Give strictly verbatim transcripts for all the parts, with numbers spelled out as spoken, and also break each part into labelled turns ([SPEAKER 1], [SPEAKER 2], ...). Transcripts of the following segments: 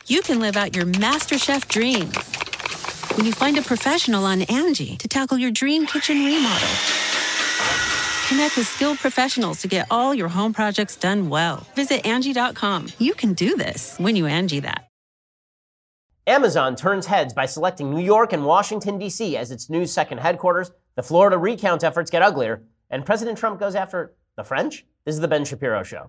[SPEAKER 1] you can live out your MasterChef dreams when you find a professional on Angie to tackle your dream kitchen remodel. Connect with skilled professionals to get all your home projects done well. Visit Angie dot com. You can do this when you Angie that.
[SPEAKER 2] Amazon turns heads by selecting New York and Washington, D C as its new second headquarters. The Florida recount efforts get uglier, and President Trump goes after the French? This is the Ben Shapiro Show.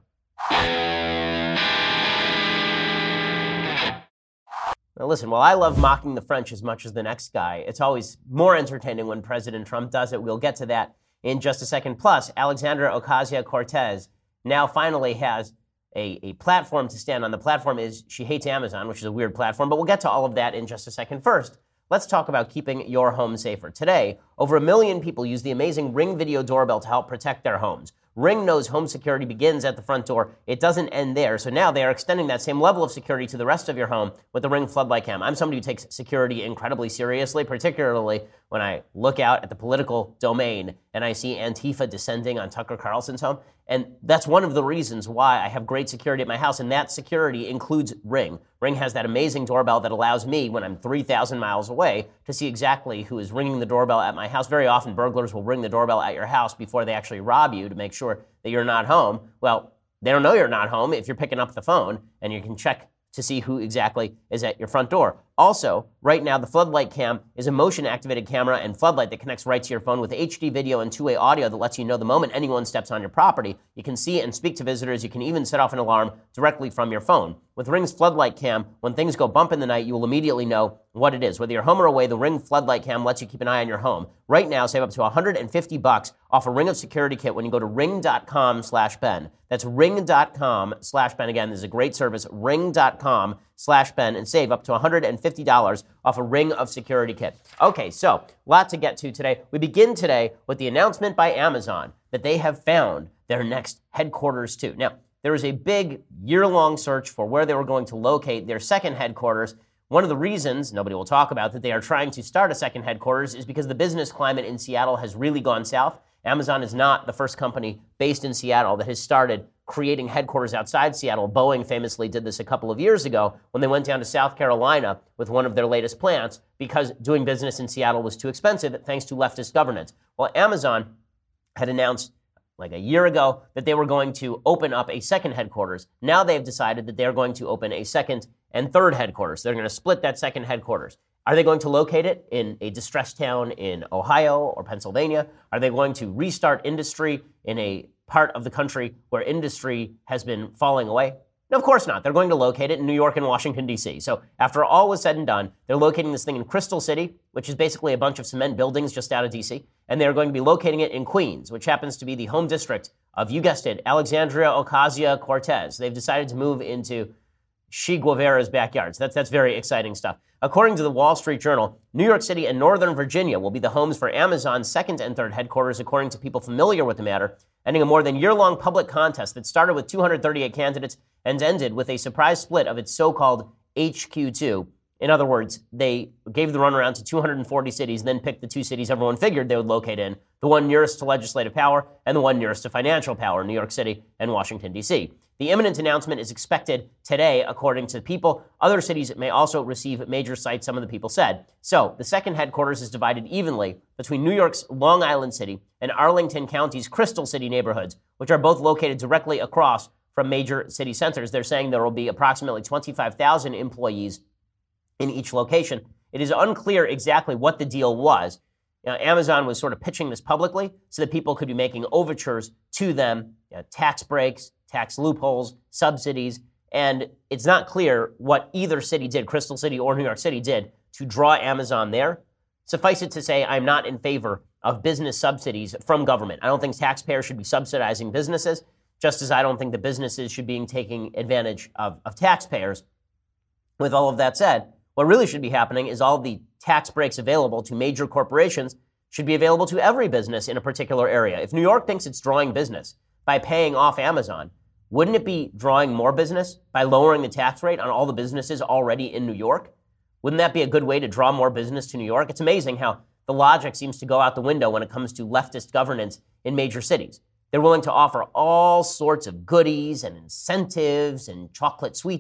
[SPEAKER 2] Now listen, while I love mocking the French as much as the next guy, it's always more entertaining when President Trump does it. We'll get to that in just a second. Plus, Alexandria Ocasio-Cortez now finally has a, a platform to stand on. The platform is she hates Amazon, which is a weird platform, but we'll get to all of that in just a second. First, let's talk about keeping your home safer. Today, over a million people use the amazing Ring video doorbell to help protect their homes. Ring knows home security begins at the front door. It doesn't end there. So now they are extending that same level of security to the rest of your home with the Ring Floodlight Cam. I'm somebody who takes security incredibly seriously, particularly when I look out at the political domain and I see Antifa descending on Tucker Carlson's home. And that's one of the reasons why I have great security at my house, and that security includes Ring. Ring has that amazing doorbell that allows me, when I'm three thousand miles away, to see exactly who is ringing the doorbell at my house. Very often, burglars will ring the doorbell at your house before they actually rob you to make sure that you're not home. Well, they don't know you're not home if you're picking up the phone, and you can check to see who exactly is at your front door. Also, right now, the Floodlight Cam is a motion-activated camera and floodlight that connects right to your phone with H D video and two-way audio that lets you know the moment anyone steps on your property. You can see and speak to visitors. You can even set off an alarm directly from your phone. With Ring's Floodlight Cam, when things go bump in the night, you will immediately know what it is. Whether you're home or away, the Ring Floodlight Cam lets you keep an eye on your home. Right now, save up to one hundred fifty bucks off a Ring of Security kit when you go to ring.com slash Ben. That's ring.com slash Ben. Again, this is a great service, ring.com slash Ben, and save up to one hundred fifty dollars off a Ring of Security kit. Okay, so a lot to get to today. We begin today with the announcement by Amazon that they have found their next headquarters too. Now, there was a big year-long search for where they were going to locate their second headquarters. One of the reasons, nobody will talk about, that they are trying to start a second headquarters is because the business climate in Seattle has really gone south. Amazon is not the first company based in Seattle that has started creating headquarters outside Seattle. Boeing famously did this a couple of years ago when they went down to South Carolina with one of their latest plants because doing business in Seattle was too expensive thanks to leftist governance. Well, Amazon had announced like a year ago that they were going to open up a second headquarters. Now they've decided that they're going to open a second and third headquarters. They're going to split that second headquarters. Are they going to locate it in a distressed town in Ohio or Pennsylvania? Are they going to restart industry in a part of the country where industry has been falling away? No, of course not. They're going to locate it in New York and Washington, D C. So after all was said and done, they're locating this thing in Crystal City, which is basically a bunch of cement buildings just out of D C. And they're going to be locating it in Queens, which happens to be the home district of, you guessed it, Alexandria Ocasio-Cortez. They've decided to move into Che Guevara's backyard. So that's, that's very exciting stuff. According to the Wall Street Journal, New York City and Northern Virginia will be the homes for Amazon's second and third headquarters, according to people familiar with the matter, ending a more than year-long public contest that started with two hundred thirty-eight candidates and ended with a surprise split of its so-called H Q two. In other words, they gave the runaround to two hundred forty cities, then picked the two cities everyone figured they would locate in, the one nearest to legislative power and the one nearest to financial power, New York City and Washington, D C. The imminent announcement is expected today, according to people. Other cities may also receive major sites, some of the people said. So the second headquarters is divided evenly between New York's Long Island City and Arlington County's Crystal City neighborhoods, which are both located directly across from major city centers. They're saying there will be approximately twenty-five thousand employees in each location. It is unclear exactly what the deal was. You know, Amazon was sort of pitching this publicly so that people could be making overtures to them, you know, tax breaks, tax loopholes, subsidies, and it's not clear what either city did, Crystal City or New York City did, to draw Amazon there. Suffice it to say, I'm not in favor of business subsidies from government. I don't think taxpayers should be subsidizing businesses, just as I don't think the businesses should be taking advantage of, of taxpayers. With all of that said, what really should be happening is all the tax breaks available to major corporations should be available to every business in a particular area. If New York thinks it's drawing business by paying off Amazon, wouldn't it be drawing more business by lowering the tax rate on all the businesses already in New York? Wouldn't that be a good way to draw more business to New York? It's amazing how the logic seems to go out the window when it comes to leftist governance in major cities. They're willing to offer all sorts of goodies and incentives and chocolate sweets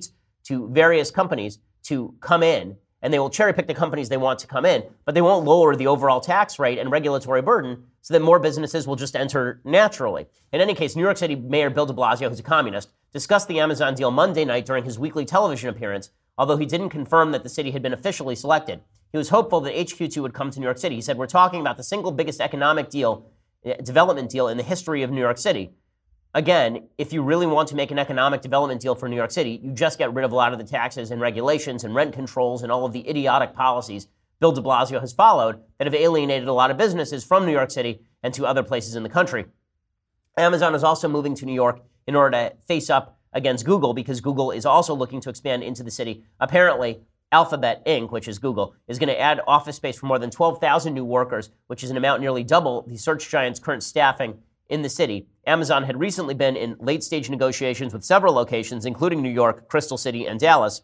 [SPEAKER 2] to various companies to come in, and they will cherry pick the companies they want to come in, but they won't lower the overall tax rate and regulatory burden so that more businesses will just enter naturally. In any case, New York City Mayor Bill de Blasio, who's a communist, discussed the Amazon deal Monday night during his weekly television appearance, although he didn't confirm that the city had been officially selected. He was hopeful that H Q two would come to New York City. He said, "We're talking about the single biggest economic deal, development deal in the history of New York City." Again, if you really want to make an economic development deal for New York City, you just get rid of a lot of the taxes and regulations and rent controls and all of the idiotic policies Bill de Blasio has followed that have alienated a lot of businesses from New York City and to other places in the country. Amazon is also moving to New York in order to face up against Google because Google is also looking to expand into the city. Apparently, Alphabet Incorporated, which is Google, is going to add office space for more than twelve thousand new workers, which is an amount nearly double the search giant's current staffing in the city. Amazon had recently been in late-stage negotiations with several locations, including New York, Crystal City, and Dallas.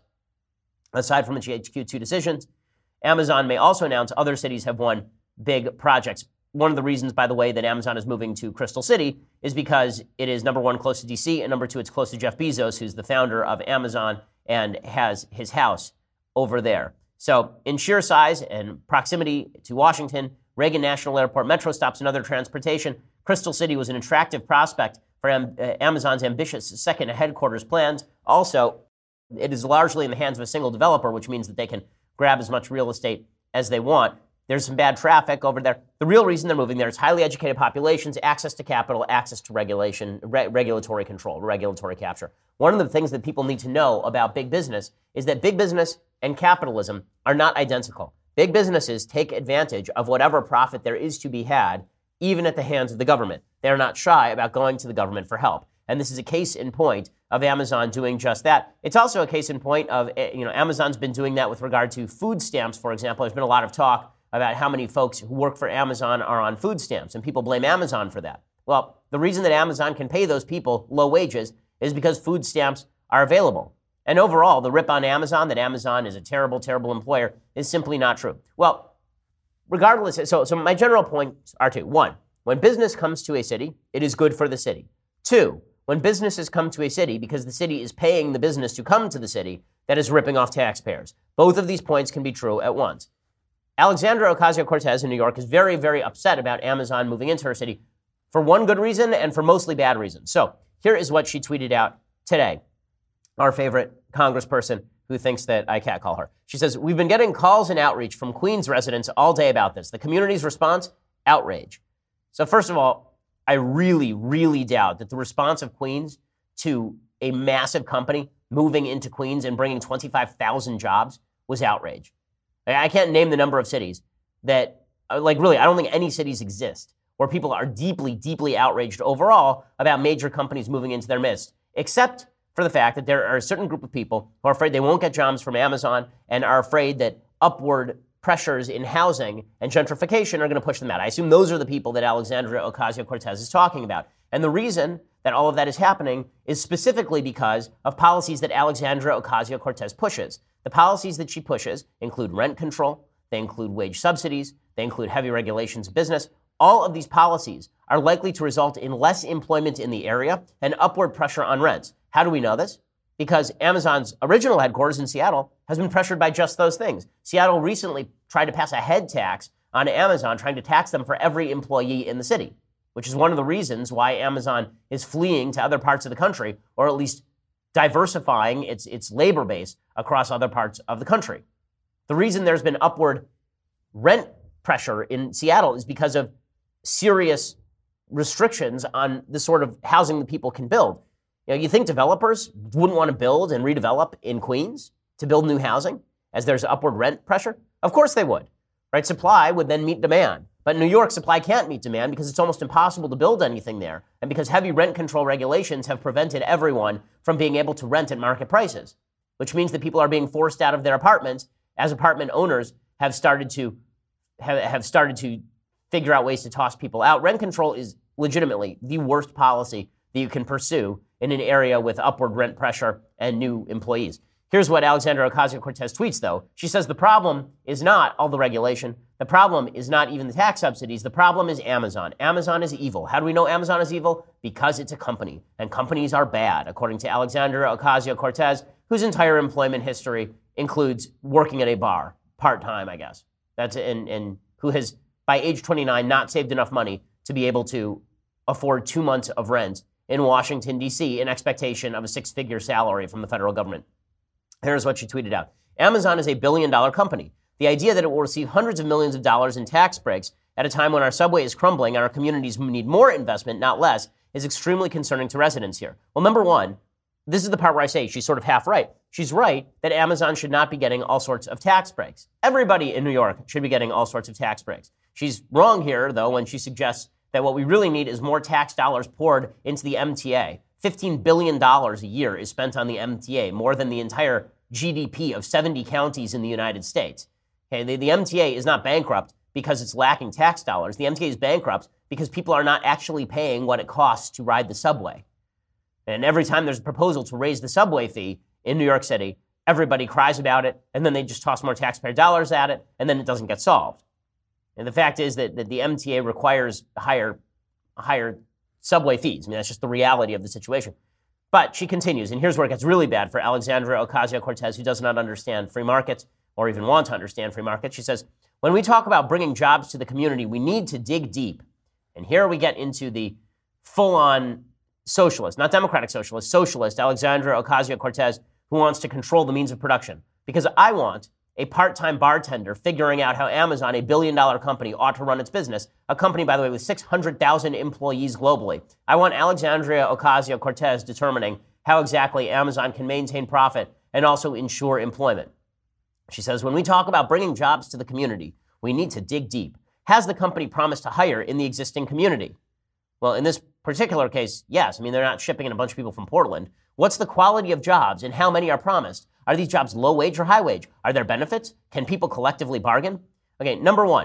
[SPEAKER 2] Aside from its H Q two decisions, Amazon may also announce other cities have won big projects. One of the reasons, by the way, that Amazon is moving to Crystal City is because it is, number one, close to D C, and number two, it's close to Jeff Bezos, who's the founder of Amazon and has his house over there. So in sheer size and proximity to Washington, Reagan National Airport, metro stops, and other transportation, Crystal City was an attractive prospect for Am- uh, Amazon's ambitious second headquarters plans. Also, it is largely in the hands of a single developer, which means that they can grab as much real estate as they want. There's some bad traffic over there. The real reason they're moving there is highly educated populations, access to capital, access to regulation, re- regulatory control, regulatory capture. One of the things that people need to know about big business is that big business and capitalism are not identical. Big businesses take advantage of whatever profit there is to be had, even at the hands of the government. They are not shy about going to the government for help. And this is a case in point of Amazon doing just that. It's also a case in point of, you know, Amazon's been doing that with regard to food stamps, for example. There's been a lot of talk about how many folks who work for Amazon are on food stamps, and people blame Amazon for that. Well, the reason that Amazon can pay those people low wages is because food stamps are available. And overall, the rip on Amazon, that Amazon is a terrible, terrible employer, is simply not true. Well, regardless, so, so my general points are two. One, when business comes to a city, it is good for the city. Two, when businesses come to a city because the city is paying the business to come to the city, that is ripping off taxpayers. Both of these points can be true at once. Alexandria Ocasio-Cortez in New York is very, very upset about Amazon moving into her city for one good reason and for mostly bad reasons. So here is what she tweeted out today. Our favorite congressperson who thinks that I catcall her. She says, "We've been getting calls and outreach from Queens residents all day about this. The community's response, outrage." So first of all, I really, really doubt that the response of Queens to a massive company moving into Queens and bringing twenty-five thousand jobs was outrage. I can't name the number of cities that, like really, I don't think any cities exist where people are deeply, deeply outraged overall about major companies moving into their midst, except for the fact that there are a certain group of people who are afraid they won't get jobs from Amazon and are afraid that upward pressures in housing and gentrification are going to push them out. I assume those are the people that Alexandria Ocasio-Cortez is talking about. And the reason that all of that is happening is specifically because of policies that Alexandria Ocasio-Cortez pushes. The policies that she pushes include rent control, they include wage subsidies, they include heavy regulations of business. All of these policies are likely to result in less employment in the area and upward pressure on rents. How do we know this? Because Amazon's original headquarters in Seattle has been pressured by just those things. Seattle recently tried to pass a head tax on Amazon, trying to tax them for every employee in the city, which is one of the reasons why Amazon is fleeing to other parts of the country, or at least diversifying its, its labor base across other parts of the country. The reason there's been upward rent pressure in Seattle is because of serious restrictions on the sort of housing that people can build. You know, you think developers wouldn't want to build and redevelop in Queens to build new housing as there's upward rent pressure? Of course they would, right? Supply would then meet demand. But in New York, supply can't meet demand because it's almost impossible to build anything there, and because heavy rent control regulations have prevented everyone from being able to rent at market prices, which means that people are being forced out of their apartments as apartment owners have started to have, have started to figure out ways to toss people out. Rent control is legitimately the worst policy that you can pursue in an area with upward rent pressure and new employees. Here's what Alexandria Ocasio-Cortez tweets, though. She says the problem is not all the regulation. The problem is not even the tax subsidies. The problem is Amazon. Amazon is evil. How do we know Amazon is evil? Because it's a company, and companies are bad, according to Alexandria Ocasio-Cortez, whose entire employment history includes working at a bar, part-time, I guess. That's and, and who has, by age twenty-nine, not saved enough money to be able to afford two months of rent in Washington, D C in expectation of a six-figure salary from the federal government. Here's what she tweeted out. Amazon is a billion-dollar company. The idea that it will receive hundreds of millions of dollars in tax breaks at a time when our subway is crumbling and our communities need more investment, not less, is extremely concerning to residents here. Well, number one, this is the part where I say she's sort of half right. She's right that Amazon should not be getting all sorts of tax breaks. Everybody in New York should be getting all sorts of tax breaks. She's wrong here, though, when she suggests that what we really need is more tax dollars poured into the M T A. fifteen billion dollars a year is spent on the M T A, more than the entire G D P of seventy counties in the United States. Okay, the, the M T A is not bankrupt because it's lacking tax dollars. The M T A is bankrupt because people are not actually paying what it costs to ride the subway. And every time there's a proposal to raise the subway fee in New York City, everybody cries about it, and then they just toss more taxpayer dollars at it, and then it doesn't get solved. And the fact is that, that the M T A requires higher, higher subway fees. I mean, that's just the reality of the situation. But she continues, and here's where it gets really bad for Alexandria Ocasio-Cortez, who does not understand free markets or even want to understand free markets. She says, when we talk about bringing jobs to the community, we need to dig deep. And here we get into the full-on socialist, not democratic socialist, socialist Alexandria Ocasio-Cortez, who wants to control the means of production. Because I want a part-time bartender figuring out how Amazon, a billion-dollar company, ought to run its business, a company, by the way, with six hundred thousand employees globally. I want Alexandria Ocasio-Cortez determining how exactly Amazon can maintain profit and also ensure employment. She says, when we talk about bringing jobs to the community, we need to dig deep. Has the company promised to hire in the existing community? Well, in this particular case, yes. I mean, they're not shipping in a bunch of people from Portland. What's the quality of jobs and how many are promised? Are these jobs low wage or high wage? Are there benefits? Can people collectively bargain? Okay, number one,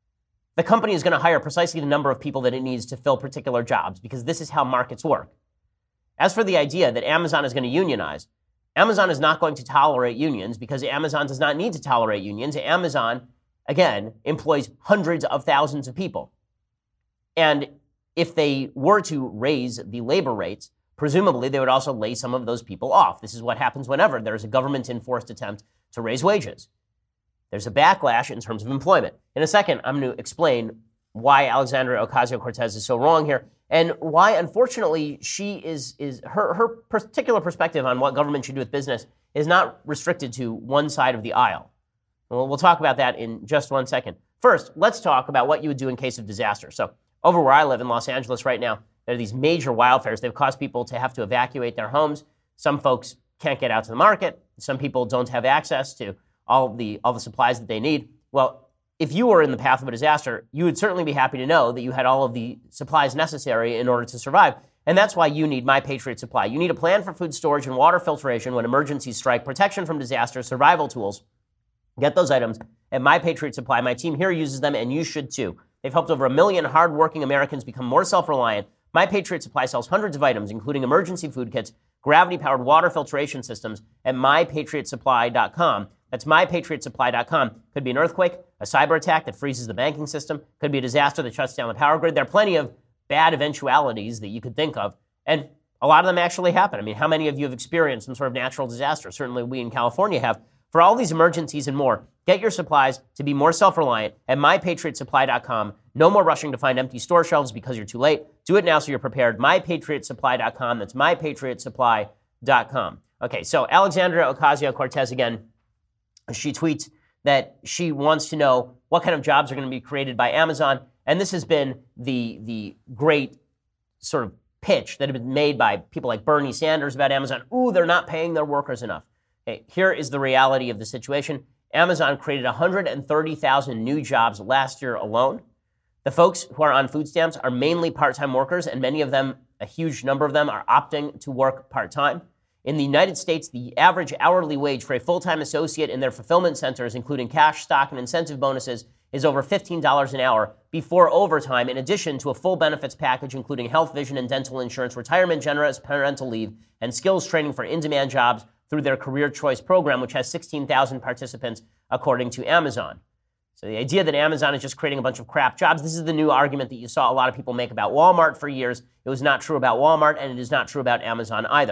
[SPEAKER 2] the company is going to hire precisely the number of people that it needs to fill particular jobs because this is how markets work. As for the idea that Amazon is going to unionize, Amazon is not going to tolerate unions because Amazon does not need to tolerate unions. Amazon, again, employs hundreds of thousands of people. And if they were to raise the labor rates, presumably they would also lay some of those people off. This is what happens whenever there's a government-enforced attempt to raise wages. There's a backlash in terms of employment. In a second, I'm going to explain why Alexandria Ocasio-Cortez is so wrong here and why, unfortunately, she is, is her, her particular perspective on what government should do with business is not restricted to one side of the aisle. Well, we'll talk about that in just one second. First, let's talk about what you would do in case of disaster. So over where I live in Los Angeles right now, there are these major wildfires. They've caused people to have to evacuate their homes. Some folks can't get out to the market. Some people don't have access to all the all the supplies that they need. Well, if you were in the path of a disaster, you would certainly be happy to know that you had all of the supplies necessary in order to survive. And that's why you need My Patriot Supply. You need a plan for food storage and water filtration when emergencies strike, protection from disaster, survival tools. Get those items at My Patriot Supply. My team here uses them, and you should too. They've helped over a million hardworking Americans become more self-reliant. My Patriot Supply sells hundreds of items, including emergency food kits, gravity-powered water filtration systems at my patriot supply dot com. That's my patriot supply dot com. Could be an earthquake, a cyber attack that freezes the banking system, could be a disaster that shuts down the power grid. There are plenty of bad eventualities that you could think of, and a lot of them actually happen. I mean, how many of you have experienced some sort of natural disaster? Certainly we in California have. For all these emergencies and more, get your supplies to be more self-reliant at my patriot supply dot com. No more rushing to find empty store shelves because you're too late. Do it now so you're prepared. my patriot supply dot com. That's my patriot supply dot com. Okay, so Alexandria Ocasio-Cortez, again, she tweets that she wants to know what kind of jobs are going to be created by Amazon. And this has been the, the great sort of pitch that had been made by people like Bernie Sanders about Amazon. Ooh, they're not paying their workers enough. Okay, here is the reality of the situation. Amazon created one hundred thirty thousand new jobs last year alone. The folks who are on food stamps are mainly part-time workers, and many of them, a huge number of them, are opting to work part-time. In the United States, the average hourly wage for a full-time associate in their fulfillment centers, including cash, stock, and incentive bonuses, is over fifteen dollars an hour before overtime, in addition to a full benefits package, including health, vision, and dental insurance, retirement, generous parental leave, and skills training for in-demand jobs through their Career Choice program, which has sixteen thousand participants, according to Amazon. So the idea that Amazon is just creating a bunch of crap jobs, this is the new argument that you saw a lot of people make about Walmart for years. It was not true about Walmart, and it is not true about Amazon either.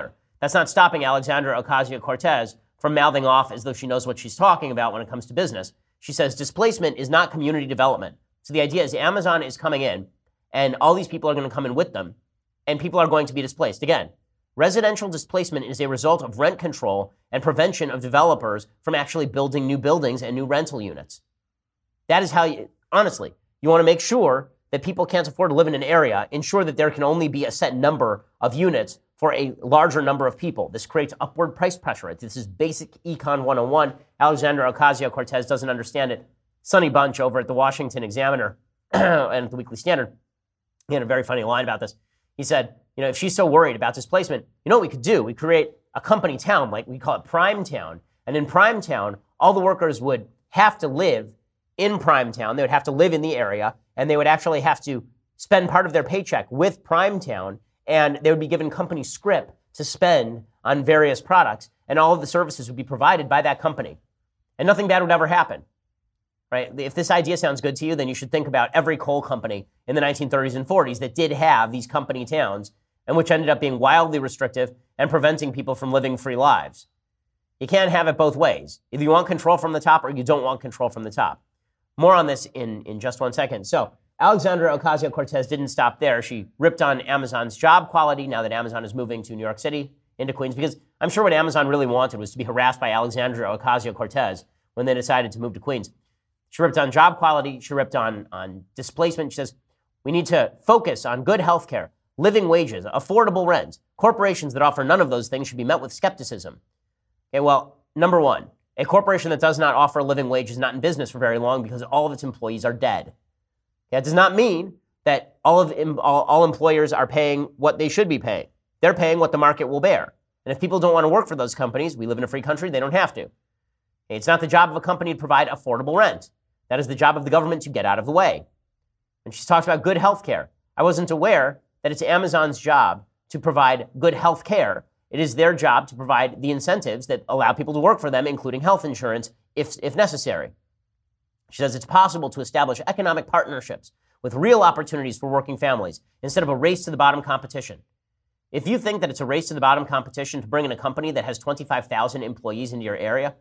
[SPEAKER 2] That's not stopping Alexandra Ocasio-Cortez from mouthing off as though she knows what she's talking about when it comes to business. She says displacement is not community development. So the idea is Amazon is coming in, and all these people are going to come in with them, and people are going to be displaced. Again, residential displacement is a result of rent control and prevention of developers from actually building new buildings and new rental units. That is how you, honestly, you want to make sure that people can't afford to live in an area, ensure that there can only be a set number of units for a larger number of people. This creates upward price pressure. This is basic Econ one oh one. Alexandra Ocasio-Cortez doesn't understand it. Sonny Bunch over at the Washington Examiner and at the Weekly Standard, he had a very funny line about this. He said, you know, if she's so worried about displacement, you know what we could do? We create a company town, like we call it Prime Town. And in Prime Town, all the workers would have to live in Prime Town. They would have to live in the area, and they would actually have to spend part of their paycheck with Prime Town, and they would be given company scrip to spend on various products, and all of the services would be provided by that company. And nothing bad would ever happen, right? If this idea sounds good to you, then you should think about every coal company in the nineteen thirties and forties that did have these company towns, and which ended up being wildly restrictive and preventing people from living free lives. You can't have it both ways. Either you want control from the top or you don't want control from the top. More on this in, in just one second. So Alexandra Ocasio-Cortez didn't stop there. She ripped on Amazon's job quality now that Amazon is moving to New York City, into Queens, because I'm sure what Amazon really wanted was to be harassed by Alexandra Ocasio-Cortez when they decided to move to Queens. She ripped on job quality. She ripped on, on displacement. She says, we need to focus on good health care, living wages, affordable rent. Corporations that offer none of those things should be met with skepticism. Okay, well, number one, a corporation that does not offer a living wage is not in business for very long because all of its employees are dead. That does not mean that all of all, all employers are paying what they should be paying. They're paying what the market will bear. And if people don't want to work for those companies, we live in a free country, they don't have to. It's not the job of a company to provide affordable rent. That is the job of the government to get out of the way. And she's talked about good health care. I wasn't aware that it's Amazon's job to provide good health care. It is their job to provide the incentives that allow people to work for them, including health insurance, if, if necessary. She says it's possible to establish economic partnerships with real opportunities for working families instead of a race to the bottom competition. If you think that it's a race to the bottom competition to bring in a company that has twenty-five thousand employees into your area,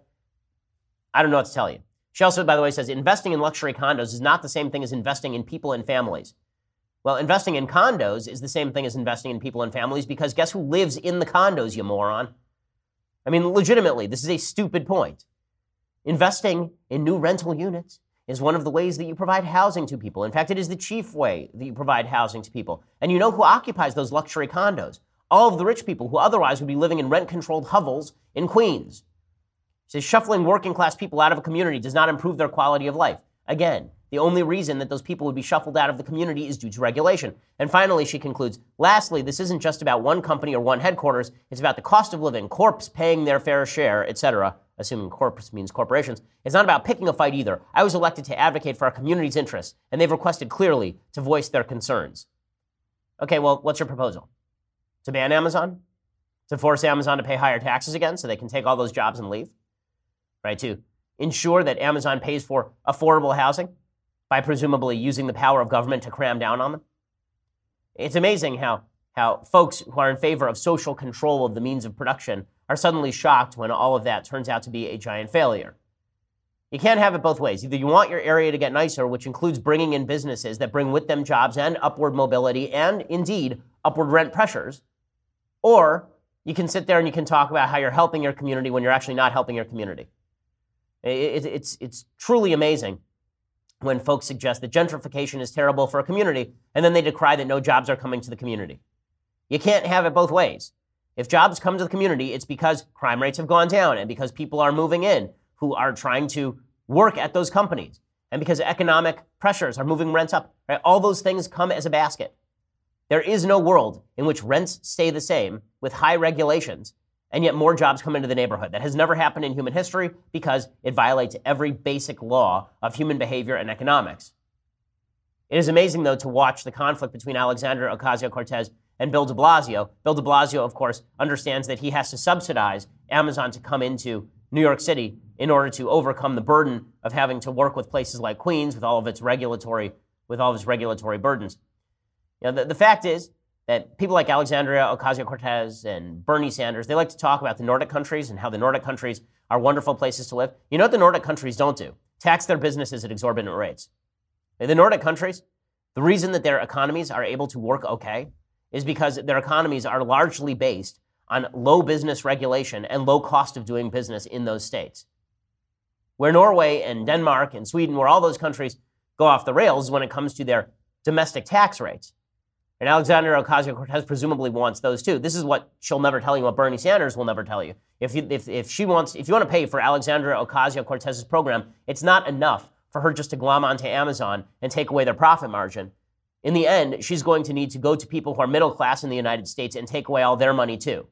[SPEAKER 2] I don't know what to tell you. She also, by the way, says investing in luxury condos is not the same thing as investing in people and families. Well, investing in condos is the same thing as investing in people and families because guess who lives in the condos, you moron? I mean, legitimately, this is a stupid point. Investing in new rental units is one of the ways that you provide housing to people. In fact, it is the chief way that you provide housing to people. And you know who occupies those luxury condos? All of the rich people who otherwise would be living in rent-controlled hovels in Queens. She says shuffling working-class people out of a community does not improve their quality of life. Again, the only reason that those people would be shuffled out of the community is due to regulation. And finally, she concludes, lastly, this isn't just about one company or one headquarters. It's about the cost of living, corps paying their fair share, et cetera, assuming corps means corporations. It's not about picking a fight either. I was elected to advocate for our community's interests, and they've requested clearly to voice their concerns. Okay, well, what's your proposal? To ban Amazon? To force Amazon to pay higher taxes again so they can take all those jobs and leave? Right, to ensure that Amazon pays for affordable housing by presumably using the power of government to cram down on them? It's amazing how, how folks who are in favor of social control of the means of production are suddenly shocked when all of that turns out to be a giant failure. You can't have it both ways. Either you want your area to get nicer, which includes bringing in businesses that bring with them jobs and upward mobility and, indeed, upward rent pressures, or you can sit there and you can talk about how you're helping your community when you're actually not helping your community. It, it, it's, it's truly amazing when folks suggest that gentrification is terrible for a community, and then they decry that no jobs are coming to the community. You can't have it both ways. If jobs come to the community, it's because crime rates have gone down and because people are moving in who are trying to work at those companies and because economic pressures are moving rents up. Right? All those things come as a basket. There is no world in which rents stay the same with high regulations and yet more jobs come into the neighborhood. That has never happened in human history because it violates every basic law of human behavior and economics. It is amazing, though, to watch the conflict between Alexandra Ocasio-Cortez and Bill de Blasio. Bill de Blasio, of course, understands that he has to subsidize Amazon to come into New York City in order to overcome the burden of having to work with places like Queens with all of its regulatory, with all of its regulatory burdens. You know, the, the fact is that people like Alexandria Ocasio-Cortez and Bernie Sanders, they like to talk about the Nordic countries and how the Nordic countries are wonderful places to live. You know what the Nordic countries don't do? Tax their businesses at exorbitant rates. The Nordic countries, the reason that their economies are able to work okay is because their economies are largely based on low business regulation and low cost of doing business in those states. Where Norway and Denmark and Sweden, where all those countries go off the rails when it comes to their domestic tax rates. And Alexandria Ocasio-Cortez presumably wants those too. This is what she'll never tell you, what Bernie Sanders will never tell you. If you, if, if she wants, if you want to pay for Alexandria Ocasio-Cortez's program, it's not enough for her just to glom onto Amazon and take away their profit margin. In the end, she's going to need to go to people who are middle class in the United States and take away all their money too.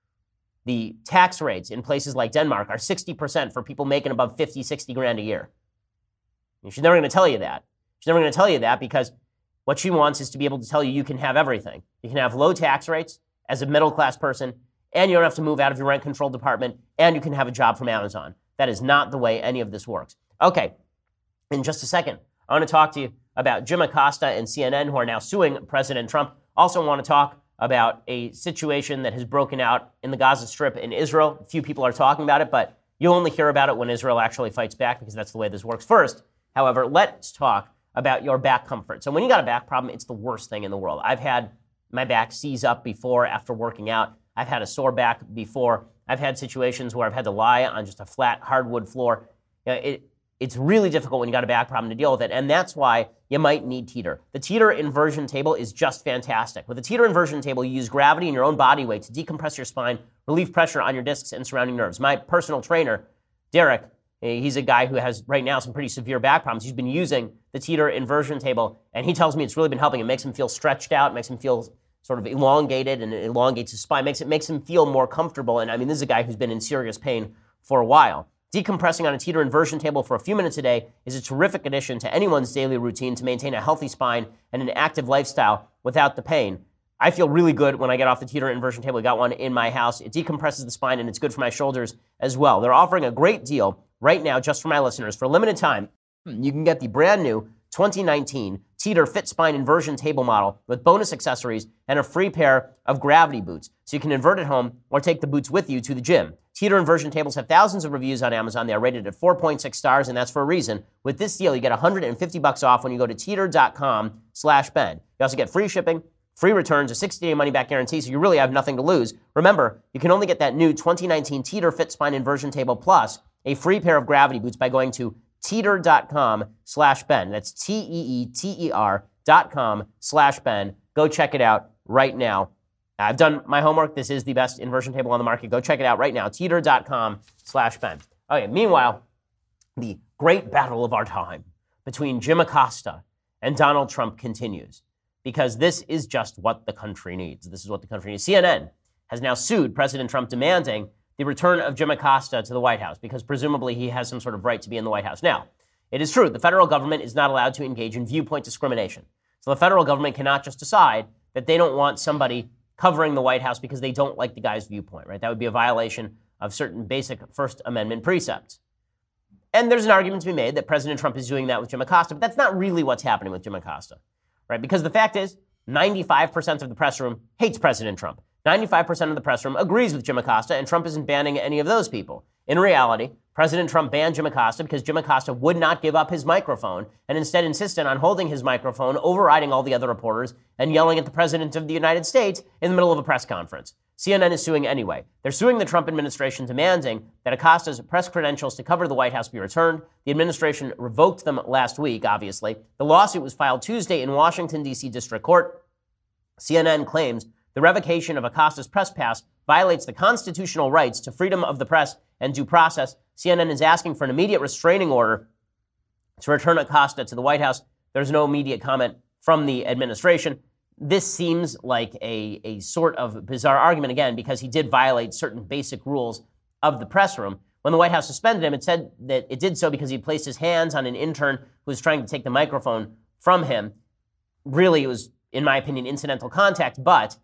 [SPEAKER 2] The tax rates in places like Denmark are sixty percent for people making above fifty, sixty grand a year. And she's never going to tell you that. She's never going to tell you that because what she wants is to be able to tell you you can have everything. You can have low tax rates as a middle class person, and you don't have to move out of your rent control department, and you can have a job from Amazon. That is not the way any of this works. Okay. In just a second, I want to talk to you about Jim Acosta and C N N, who are now suing President Trump. Also want to talk about a situation that has broken out in the Gaza Strip in Israel. A few people are talking about it, but you'll only hear about it when Israel actually fights back because that's the way this works. First, however, let's talk about your back comfort. So when you got a back problem, it's the worst thing in the world. I've had my back seize up before after working out. I've had a sore back before. I've had situations where I've had to lie on just a flat hardwood floor. You know, it, It's really difficult when you got a back problem to deal with it, and that's why you might need Teeter. The Teeter inversion table is just fantastic. With the Teeter inversion table, you use gravity and your own body weight to decompress your spine, relieve pressure on your discs and surrounding nerves. My personal trainer, Derek, he's a guy who has right now some pretty severe back problems. He's been using the Teeter inversion table, and he tells me it's really been helping. It makes him feel stretched out, makes him feel sort of elongated, and it elongates his spine, makes it makes him feel more comfortable. And I mean, this is a guy who's been in serious pain for a while. Decompressing on a Teeter inversion table for a few minutes a day is a terrific addition to anyone's daily routine to maintain a healthy spine and an active lifestyle without the pain. I feel really good when I get off the Teeter inversion table. I got one in my house. It decompresses the spine, and it's good for my shoulders as well. They're offering a great deal right now just for my listeners. For a limited time, you can get the brand new twenty nineteen Teeter Fit Spine Inversion Table Model with bonus accessories and a free pair of gravity boots, so you can invert at home or take the boots with you to the gym. Teeter inversion tables have thousands of reviews on Amazon. They are rated at four point six stars, and that's for a reason. With this deal, you get one hundred fifty bucks off when you go to teeter.com slash Ben. You also get free shipping, free returns, a sixty-day money-back guarantee, so you really have nothing to lose. Remember, you can only get that new twenty nineteen Teeter Fit Spine Inversion Table plus a free pair of gravity boots by going to teeter.com slash Ben. That's T-E-E-T-E-R dot com slash Ben. Go check it out right now. I've done my homework. This is the best inversion table on the market. Go check it out right now. Teeter.com slash Ben. Okay, meanwhile, the great battle of our time between Jim Acosta and Donald Trump continues, because this is just what the country needs. This is what the country needs. C N N has now sued President Trump, demanding the return of Jim Acosta to the White House, because presumably he has some sort of right to be in the White House. Now, it is true, the federal government is not allowed to engage in viewpoint discrimination. So the federal government cannot just decide that they don't want somebody covering the White House because they don't like the guy's viewpoint, right? That would be a violation of certain basic First Amendment precepts. And there's an argument to be made that President Trump is doing that with Jim Acosta, but that's not really what's happening with Jim Acosta, right? Because the fact is, ninety-five percent of the press room hates President Trump. ninety-five percent of the press room agrees with Jim Acosta, and Trump isn't banning any of those people. In reality, President Trump banned Jim Acosta because Jim Acosta would not give up his microphone and instead insisted on holding his microphone, overriding all the other reporters, and yelling at the President of the United States in the middle of a press conference. C N N is suing anyway. They're suing the Trump administration, demanding that Acosta's press credentials to cover the White House be returned. The administration revoked them last week, obviously. The lawsuit was filed Tuesday in Washington, D C District Court. C N N claims the revocation of Acosta's press pass violates the constitutional rights to freedom of the press and due process. C N N is asking for an immediate restraining order to return Acosta to the White House. There's no immediate comment from the administration. This seems like a, a sort of bizarre argument, again, because he did violate certain basic rules of the press room. When the White House suspended him, it said that it did so because he placed his hands on an intern who was trying to take the microphone from him. Really, it was, in my opinion, incidental contact, but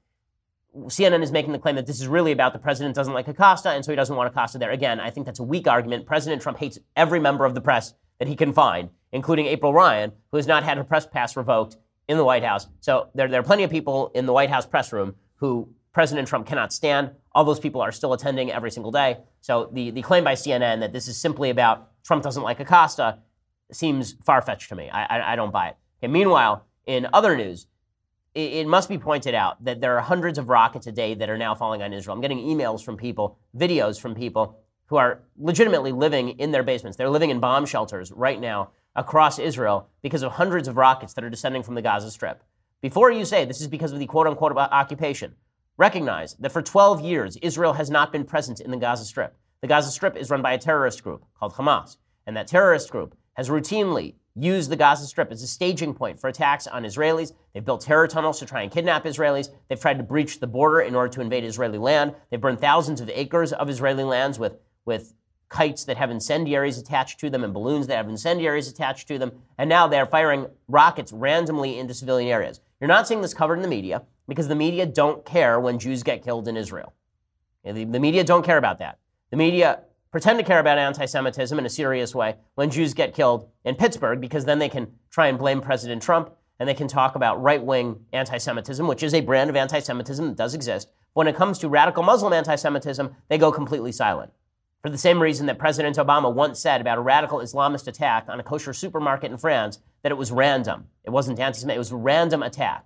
[SPEAKER 2] C N N is making the claim that this is really about the president doesn't like Acosta, and so he doesn't want Acosta there. Again, I think that's a weak argument. President Trump hates every member of the press that he can find, including April Ryan, who has not had her press pass revoked in the White House. So there, there are plenty of people in the White House press room who President Trump cannot stand. All those people are still attending every single day. So the, the claim by C N N that this is simply about Trump doesn't like Acosta seems far-fetched to me. I, I, I don't buy it. Okay, meanwhile, in other news, it, it must be pointed out that there are hundreds of rockets a day that are now falling on Israel. I'm getting emails from people, videos from people who are legitimately living in their basements. They're living in bomb shelters right now across Israel because of hundreds of rockets that are descending from the Gaza Strip. Before you say this is because of the quote-unquote occupation, recognize that for twelve years, Israel has not been present in the Gaza Strip. The Gaza Strip is run by a terrorist group called Hamas, and that terrorist group has routinely used the Gaza Strip as a staging point for attacks on Israelis. They've built terror tunnels to try and kidnap Israelis. They've tried to breach the border in order to invade Israeli land. They've burned thousands of acres of Israeli lands with, with kites that have incendiaries attached to them and balloons that have incendiaries attached to them. And now they're firing rockets randomly into civilian areas. You're not seeing this covered in the media because the media don't care when Jews get killed in Israel. The, the media don't care about that. The media pretend to care about anti-Semitism in a serious way when Jews get killed in Pittsburgh, because then they can try and blame President Trump and they can talk about right-wing anti-Semitism, which is a brand of anti-Semitism that does exist. When it comes to radical Muslim anti-Semitism, they go completely silent. For the same reason that President Obama once said about a radical Islamist attack on a kosher supermarket in France, that it was random. It wasn't anti-Semitic, it was a random attack.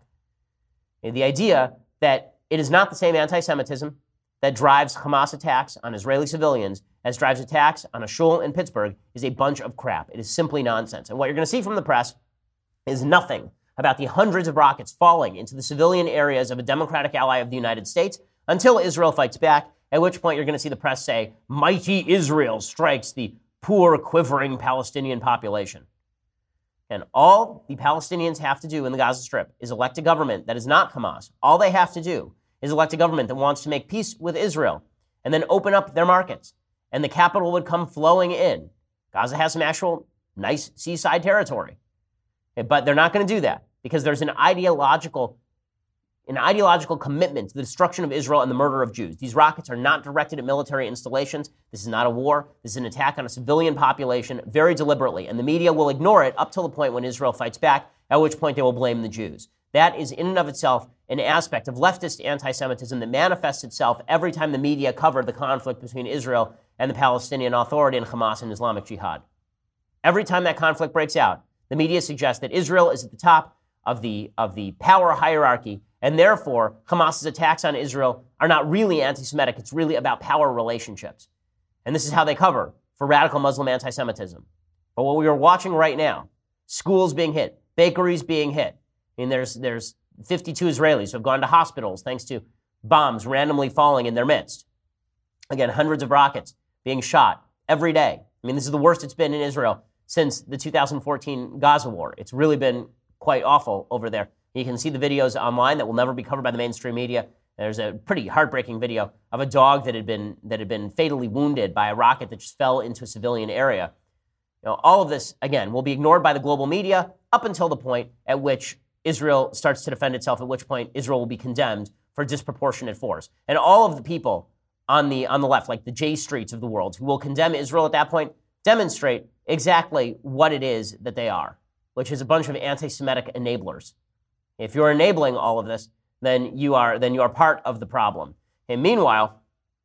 [SPEAKER 2] And the idea that it is not the same anti-Semitism that drives Hamas attacks on Israeli civilians as drives attacks on a shul in Pittsburgh is a bunch of crap. It is simply nonsense. And what you're going to see from the press is nothing about the hundreds of rockets falling into the civilian areas of a democratic ally of the United States until Israel fights back, at which point you're going to see the press say, mighty Israel strikes the poor, quivering Palestinian population. And all the Palestinians have to do in the Gaza Strip is elect a government that is not Hamas. All they have to do is elect a government that wants to make peace with Israel and then open up their markets. And the capital would come flowing in. Gaza has some actual nice seaside territory. But they're not going to do that because there's an ideological, an ideological commitment to the destruction of Israel and the murder of Jews. These rockets are not directed at military installations. This is not a war. This is an attack on a civilian population very deliberately. And the media will ignore it up till the point when Israel fights back, at which point they will blame the Jews. That is in and of itself an aspect of leftist anti-Semitism that manifests itself every time the media cover the conflict between Israel and the Palestinian Authority and Hamas and Islamic Jihad. Every time that conflict breaks out, the media suggests that Israel is at the top of the, of the power hierarchy, and therefore Hamas's attacks on Israel are not really anti-Semitic. It's really about power relationships. And this is how they cover for radical Muslim anti-Semitism. But what we are watching right now, schools being hit, bakeries being hit. I mean, there's, there's fifty-two Israelis who have gone to hospitals thanks to bombs randomly falling in their midst. Again, hundreds of rockets being shot every day. I mean, this is the worst it's been in Israel since the two thousand fourteen Gaza war. It's really been quite awful over there. You can see the videos online that will never be covered by the mainstream media. There's a pretty heartbreaking video of a dog that had been that had been fatally wounded by a rocket that just fell into a civilian area. You know, all of this, again, will be ignored by the global media up until the point at which Israel starts to defend itself, at which point Israel will be condemned for disproportionate force. And all of the people on the on the left, like the J Streets of the world, who will condemn Israel at that point, demonstrate exactly what it is that they are, which is a bunch of anti-Semitic enablers. If you're enabling all of this, then you are then you are part of the problem. And meanwhile,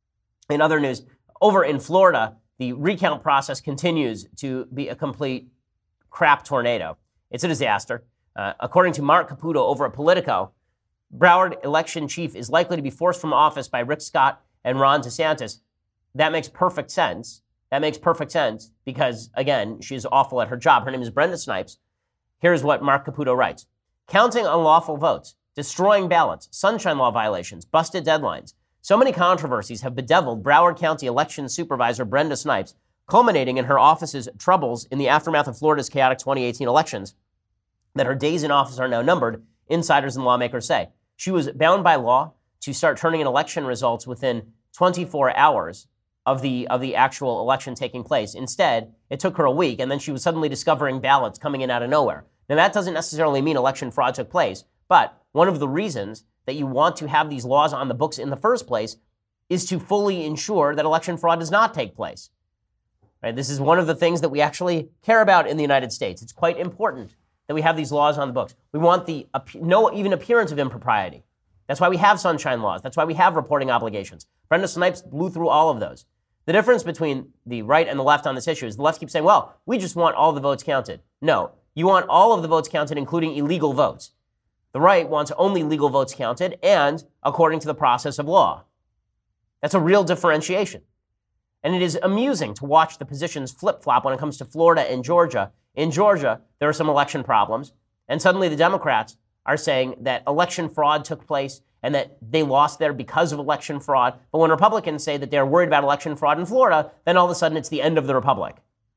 [SPEAKER 2] in other news, over in Florida, the recount process continues to be a complete crap tornado. It's a disaster. Uh, according to Mark Caputo over at Politico, Broward election chief is likely to be forced from office by Rick Scott and Ron DeSantis. That makes perfect sense. That makes perfect sense because, again, she is awful at her job. Her name is Brenda Snipes. Here's what Mark Caputo writes. Counting unlawful votes, destroying ballots, sunshine law violations, busted deadlines. So many controversies have bedeviled Broward County election supervisor Brenda Snipes, culminating in her office's troubles in the aftermath of Florida's chaotic twenty eighteen elections, that her days in office are now numbered, insiders and lawmakers say. She was bound by law to start turning in election results within twenty-four hours of the of the actual election taking place. Instead, it took her a week, and then she was suddenly discovering ballots coming in out of nowhere. Now, that doesn't necessarily mean election fraud took place, but one of the reasons that you want to have these laws on the books in the first place is to fully ensure that election fraud does not take place. Right? This is one of the things that we actually care about in the United States. It's quite important that we have these laws on the books. We want the no even appearance of impropriety. That's why we have sunshine laws. That's why we have reporting obligations. Brenda Snipes blew through all of those. The difference between the right and the left on this issue is the left keeps saying, well, we just want all the votes counted. No, you want all of the votes counted, including illegal votes. The right wants only legal votes counted and according to the process of law. That's a real differentiation. And it is amusing to watch the positions flip-flop when it comes to Florida and Georgia. In Georgia, there are some election problems, and suddenly the Democrats are saying that election fraud took place and that they lost there because of election fraud. But when Republicans say that they're worried about election fraud in Florida, then all of a sudden it's the end of the republic.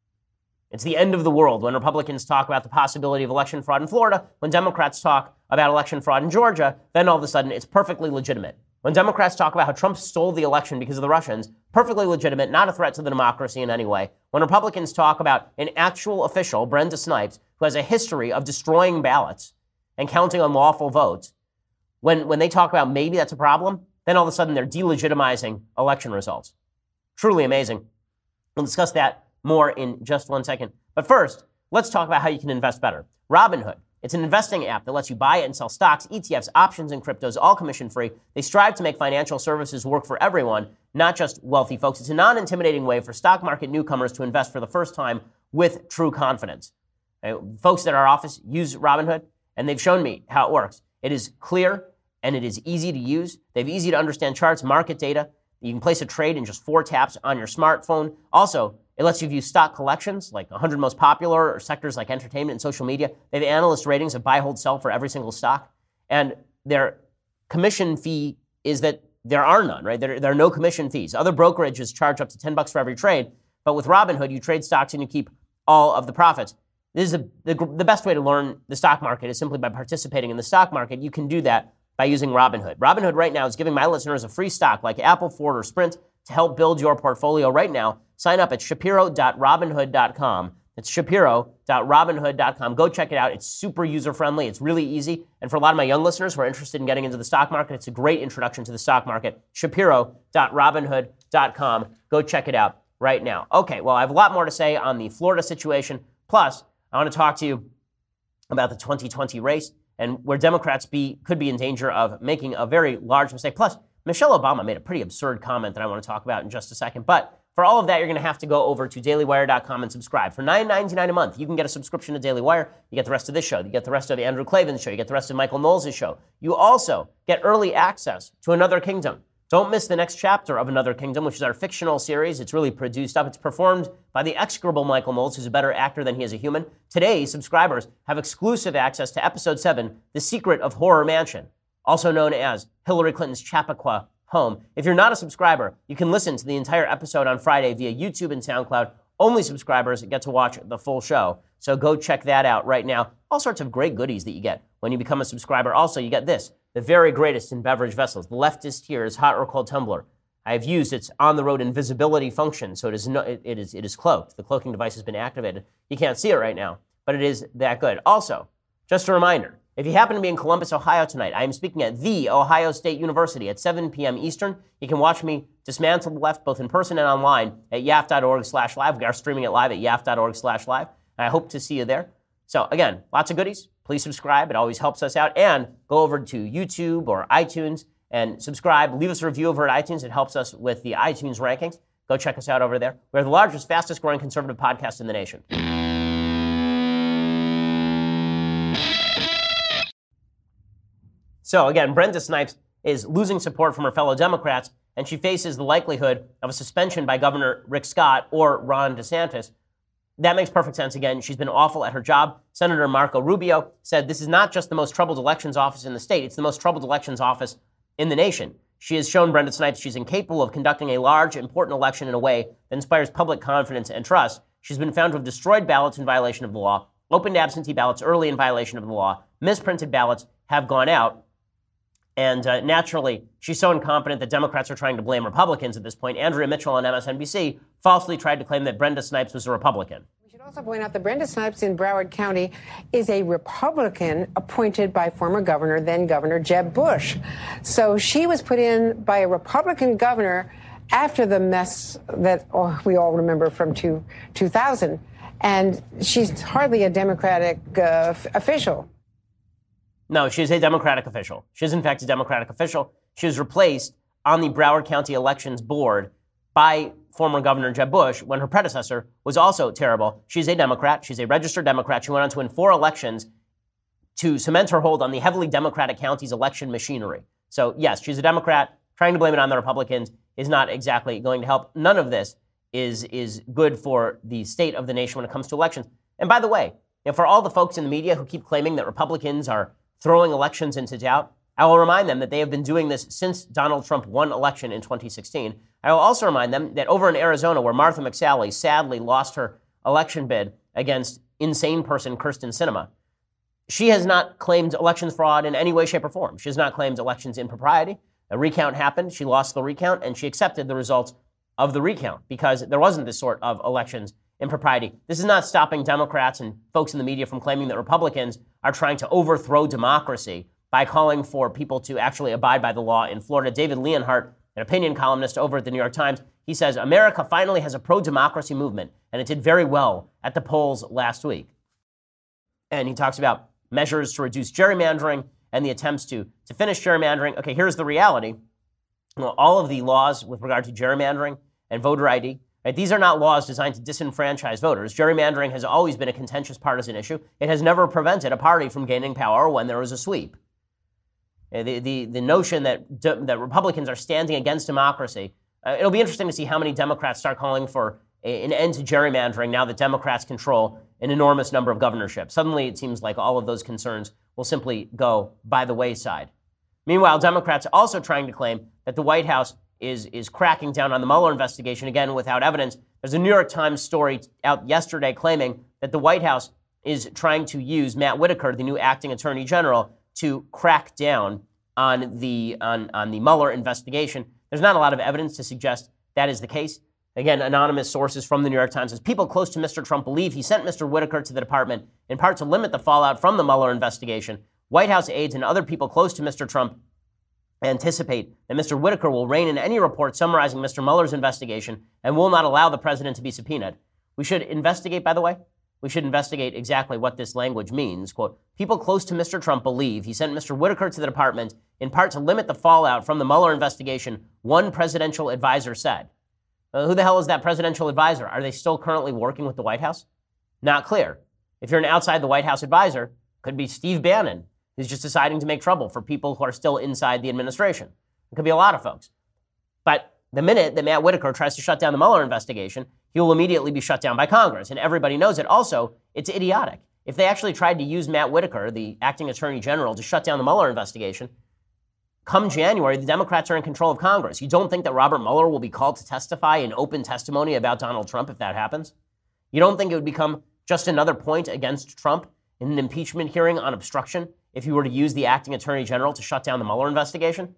[SPEAKER 2] It's the end of the world when Republicans talk about the possibility of election fraud in Florida. When Democrats talk about election fraud in Georgia, then all of a sudden it's perfectly legitimate. When Democrats talk about how Trump stole the election because of the Russians, perfectly legitimate, not a threat to the democracy in any way. When Republicans talk about an actual official, Brenda Snipes, who has a history of destroying ballots and counting unlawful votes, when, when they talk about maybe that's a problem, then all of a sudden they're delegitimizing election results. Truly amazing. We'll discuss that more in just one second. But first, let's talk about how you can invest better. Robinhood. It's an investing app that lets you buy and sell stocks, E T Fs, options, and cryptos, all commission-free. They strive to make financial services work for everyone, not just wealthy folks. It's a non-intimidating way for stock market newcomers to invest for the first time with true confidence. Uh, folks at our office use Robinhood, and they've shown me how it works. It is clear, and it is easy to use. They have easy to understand charts, market data. You can place a trade in just four taps on your smartphone. Also, it lets you view stock collections, like one hundred most popular, or sectors like entertainment and social media. They have analyst ratings of buy, hold, sell for every single stock. And their commission fee is that there are none, right? There, there are no commission fees. Other brokerages charge up to ten bucks for every trade. But with Robinhood, you trade stocks and you keep all of the profits. This is a, the, the best way to learn the stock market is simply by participating in the stock market. You can do that by using Robinhood. Robinhood right now is giving my listeners a free stock like Apple, Ford, or Sprint to help build your portfolio right now. Sign up at shapiro dot robinhood dot com. It's shapiro dot robinhood dot com. Go check it out. It's super user-friendly. It's really easy. And for a lot of my young listeners who are interested in getting into the stock market, it's a great introduction to the stock market. shapiro dot robinhood dot com. Go check it out right now. Okay, well, I have a lot more to say on the Florida situation. Plus, I want to talk to you about the twenty twenty race and where Democrats be could be in danger of making a very large mistake. Plus, Michelle Obama made a pretty absurd comment that I want to talk about in just a second. But for all of that, you're going to have to go over to daily wire dot com and subscribe. For nine ninety-nine a month, you can get a subscription to Daily Wire. You get the rest of this show. You get the rest of the Andrew Klavan's show. You get the rest of Michael Knowles' show. You also get early access to Another Kingdom. Don't miss the next chapter of Another Kingdom, which is our fictional series. It's really produced up. It's performed by the execrable Michael Knowles, who's a better actor than he is a human. Today, subscribers have exclusive access to Episode seven, The Secret of Horror Mansion, also known as Hillary Clinton's Chappaqua home. If you're not a subscriber, you can listen to the entire episode on Friday via YouTube and SoundCloud. Only subscribers get to watch the full show. So go check that out right now. All sorts of great goodies that you get when you become a subscriber. Also, you get this, the very greatest in beverage vessels. The leftist here is hot or cold tumbler. I have used its on-the-road invisibility function, so it is, no, it, it is it is cloaked. The cloaking device has been activated. You can't see it right now, but it is that good. Also, just a reminder, if you happen to be in Columbus, Ohio tonight, I am speaking at The Ohio State University at seven p.m. Eastern. You can watch me dismantle the left both in person and online at yaf dot org slash live. We are streaming it live at yaf dot org slash live. I hope to see you there. So again, lots of goodies. Please subscribe. It always helps us out. And go over to YouTube or iTunes and subscribe. Leave us a review over at iTunes. It helps us with the iTunes rankings. Go check us out over there. We're the largest, fastest growing conservative podcast in the nation. So again, Brenda Snipes is losing support from her fellow Democrats, and she faces the likelihood of a suspension by Governor Rick Scott or Ron DeSantis. That makes perfect sense. Again, she's been awful at her job. Senator Marco Rubio said this is not just the most troubled elections office in the state, it's the most troubled elections office in the nation. She has shown Brenda Snipes she's incapable of conducting a large, important election in a way that inspires public confidence and trust. She's been found to have destroyed ballots in violation of the law, opened absentee ballots early in violation of the law, misprinted ballots have gone out. And uh, naturally, she's so incompetent that Democrats are trying to blame Republicans at this point. Andrea Mitchell on M S N B C falsely tried to claim that Brenda Snipes was a Republican.
[SPEAKER 3] We should also point out that Brenda Snipes in Broward County is a Republican appointed by former governor, then Governor Jeb Bush. So she was put in by a Republican governor after the mess that oh, we all remember from two, 2000. and she's hardly a Democratic uh, f- official.
[SPEAKER 2] No, she's a Democratic official. She is, in fact, a Democratic official. She was replaced on the Broward County Elections Board by former Governor Jeb Bush when her predecessor was also terrible. She's a Democrat. She's a registered Democrat. She went on to win four elections to cement her hold on the heavily Democratic county's election machinery. So, yes, she's a Democrat. Trying to blame it on the Republicans is not exactly going to help. None of this is, is good for the state of the nation when it comes to elections. And by the way, you know, for all the folks in the media who keep claiming that Republicans are throwing elections into doubt, I will remind them that they have been doing this since Donald Trump won election in twenty sixteen. I will also remind them that over in Arizona, where Martha McSally sadly lost her election bid against insane person Kyrsten Sinema, she has not claimed elections fraud in any way, shape, or form. She has not claimed elections impropriety. A recount happened. She lost the recount, and she accepted the results of the recount because there wasn't this sort of elections impropriety. This is not stopping Democrats and folks in the media from claiming that Republicans are trying to overthrow democracy by calling for people to actually abide by the law in Florida. David Leonhardt, an opinion columnist over at the New York Times, he says, America finally has a pro-democracy movement, and it did very well at the polls last week. And he talks about measures to reduce gerrymandering and the attempts to, to finish gerrymandering. Okay, here's the reality. Well, all of the laws with regard to gerrymandering and voter I D, right, these are not laws designed to disenfranchise voters. Gerrymandering has always been a contentious partisan issue. It has never prevented a party from gaining power when there is a sweep. The, the, the notion that, that Republicans are standing against democracy, uh, it'll be interesting to see how many Democrats start calling for a, an end to gerrymandering now that Democrats control an enormous number of governorships. Suddenly, it seems like all of those concerns will simply go by the wayside. Meanwhile, Democrats are also trying to claim that the White House is, is cracking down on the Mueller investigation, again, without evidence. There's a New York Times story out yesterday claiming that the White House is trying to use Matt Whitaker, the new acting attorney general, to crack down on the on, on the Mueller investigation. There's not a lot of evidence to suggest that is the case. Again, anonymous sources from the New York Times says people close to Mister Trump believe he sent Mister Whitaker to the department in part to limit the fallout from the Mueller investigation. White House aides and other people close to Mister Trump anticipate that Mister Whitaker will rein in any report summarizing Mister Mueller's investigation and will not allow the president to be subpoenaed. We should investigate, by the way. We should investigate exactly what this language means. Quote, people close to Mister Trump believe he sent Mister Whitaker to the department in part to limit the fallout from the Mueller investigation, one presidential advisor said. Uh, who the hell is that presidential advisor? Are they still currently working with the White House? Not clear. If you're an outside the White House advisor, could be Steve Bannon, who's just deciding to make trouble for people who are still inside the administration. It could be a lot of folks. But the minute that Matt Whitaker tries to shut down the Mueller investigation, he will immediately be shut down by Congress. And everybody knows it. Also, it's idiotic. If they actually tried to use Matt Whitaker, the acting attorney general, to shut down the Mueller investigation, come January, the Democrats are in control of Congress. You don't think that Robert Mueller will be called to testify in open testimony about Donald Trump if that happens? You don't think it would become just another point against Trump in an impeachment hearing on obstruction if you were to use the acting attorney general to shut down the Mueller investigation?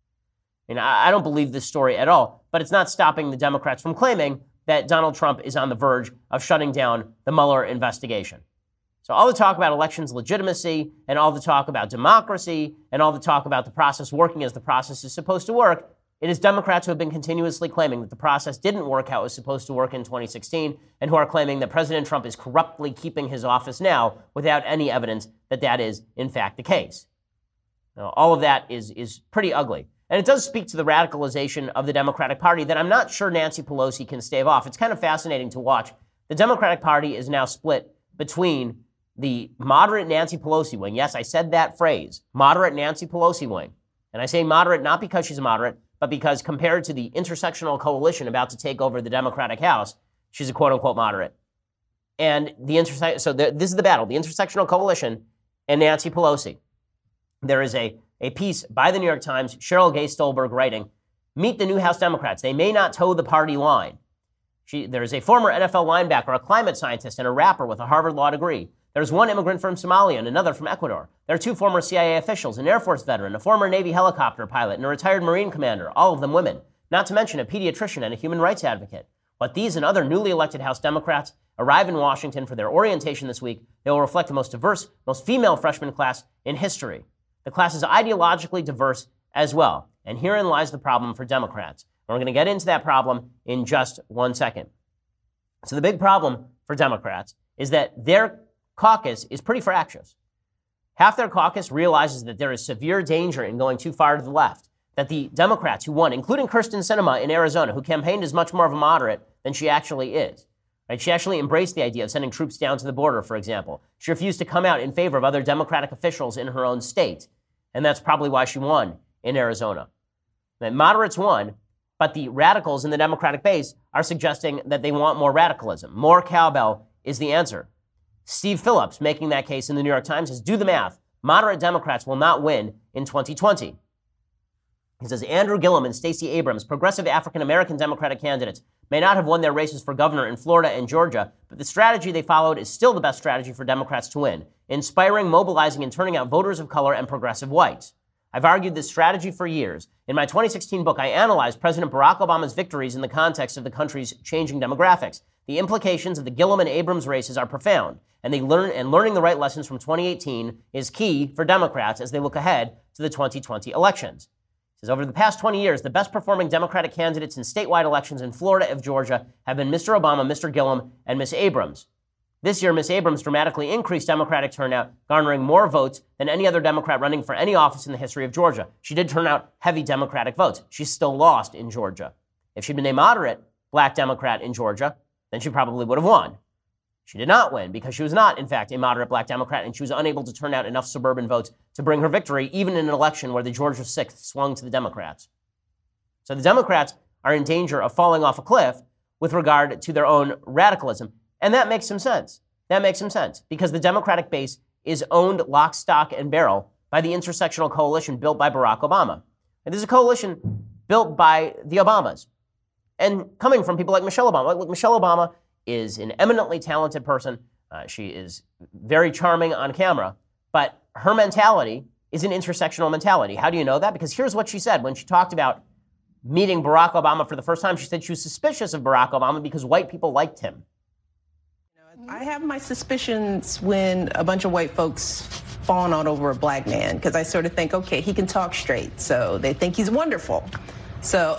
[SPEAKER 2] I mean, I don't believe this story at all, but it's not stopping the Democrats from claiming that Donald Trump is on the verge of shutting down the Mueller investigation. So all the talk about elections legitimacy and all the talk about democracy and all the talk about the process working as the process is supposed to work, it is Democrats who have been continuously claiming that the process didn't work how it was supposed to work in twenty sixteen and who are claiming that President Trump is corruptly keeping his office now without any evidence that that is, in fact, the case. Now, all of that is, is pretty ugly. And it does speak to the radicalization of the Democratic Party that I'm not sure Nancy Pelosi can stave off. It's kind of fascinating to watch. The Democratic Party is now split between the moderate Nancy Pelosi wing. Yes, I said that phrase, moderate Nancy Pelosi wing. And I say moderate not because she's a moderate, but because compared to the intersectional coalition about to take over the Democratic House, she's a quote-unquote moderate. And the interse- so the, this is the battle, the intersectional coalition and Nancy Pelosi. There is a A piece by the New York Times, Cheryl Gay Stolberg writing, meet the new House Democrats. They may not toe the party line. She, there is a former N F L linebacker, a climate scientist, and a rapper with a Harvard Law degree. There's one immigrant from Somalia and another from Ecuador. There are two former C I A officials, an Air Force veteran, a former Navy helicopter pilot, and a retired Marine commander, all of them women, not to mention a pediatrician and a human rights advocate. But these and other newly elected House Democrats arrive in Washington for their orientation this week. They will reflect the most diverse, most female freshman class in history. The class is ideologically diverse as well. And herein lies the problem for Democrats. And we're going to get into that problem in just one second. So the big problem for Democrats is that their caucus is pretty fractious. Half their caucus realizes that there is severe danger in going too far to the left, that the Democrats who won, including Kyrsten Sinema in Arizona, who campaigned as much more of a moderate than she actually is. Right? She actually embraced the idea of sending troops down to the border, for example. She refused to come out in favor of other Democratic officials in her own state, and that's probably why she won in Arizona. The moderates won, but the radicals in the Democratic base are suggesting that they want more radicalism. More cowbell is the answer. Steve Phillips, making that case in the New York Times, says, do the math. Moderate Democrats will not win in twenty twenty. He says, Andrew Gillum and Stacey Abrams, progressive African-American Democratic candidates, may not have won their races for governor in Florida and Georgia, but the strategy they followed is still the best strategy for Democrats to win, inspiring, mobilizing, and turning out voters of color and progressive whites. I've argued this strategy for years. In my twenty sixteen book, I analyzed President Barack Obama's victories in the context of the country's changing demographics. The implications of the Gillum and Abrams races are profound, and they learn and learning the right lessons from twenty eighteen is key for Democrats as they look ahead to the twenty twenty elections. He says, over the past twenty years, the best performing Democratic candidates in statewide elections in Florida and Georgia have been Mister Obama, Mister Gillum, and Miss Abrams. This year, Miss Abrams dramatically increased Democratic turnout, garnering more votes than any other Democrat running for any office in the history of Georgia. She did turn out heavy Democratic votes. She still lost in Georgia. If she'd been a moderate black Democrat in Georgia, then she probably would have won. She did not win because she was not, in fact, a moderate black Democrat, and she was unable to turn out enough suburban votes to bring her victory, even in an election where the Georgia sixth swung to the Democrats. So the Democrats are in danger of falling off a cliff with regard to their own radicalism. And that makes some sense. That makes some sense because the Democratic base is owned lock, stock, and barrel by the intersectional coalition built by Barack Obama. And this is a coalition built by the Obamas and coming from people like Michelle Obama. Look, Michelle Obama is an eminently talented person. Uh, she is very charming on camera, but her mentality is an intersectional mentality. How do you know that? Because here's what she said when she talked about meeting Barack Obama for the first time. She said she was suspicious of Barack Obama because white people liked him.
[SPEAKER 4] I have my suspicions when a bunch of white folks fawn on over a black man because I sort of think, okay, he can talk straight, so they think he's wonderful. So...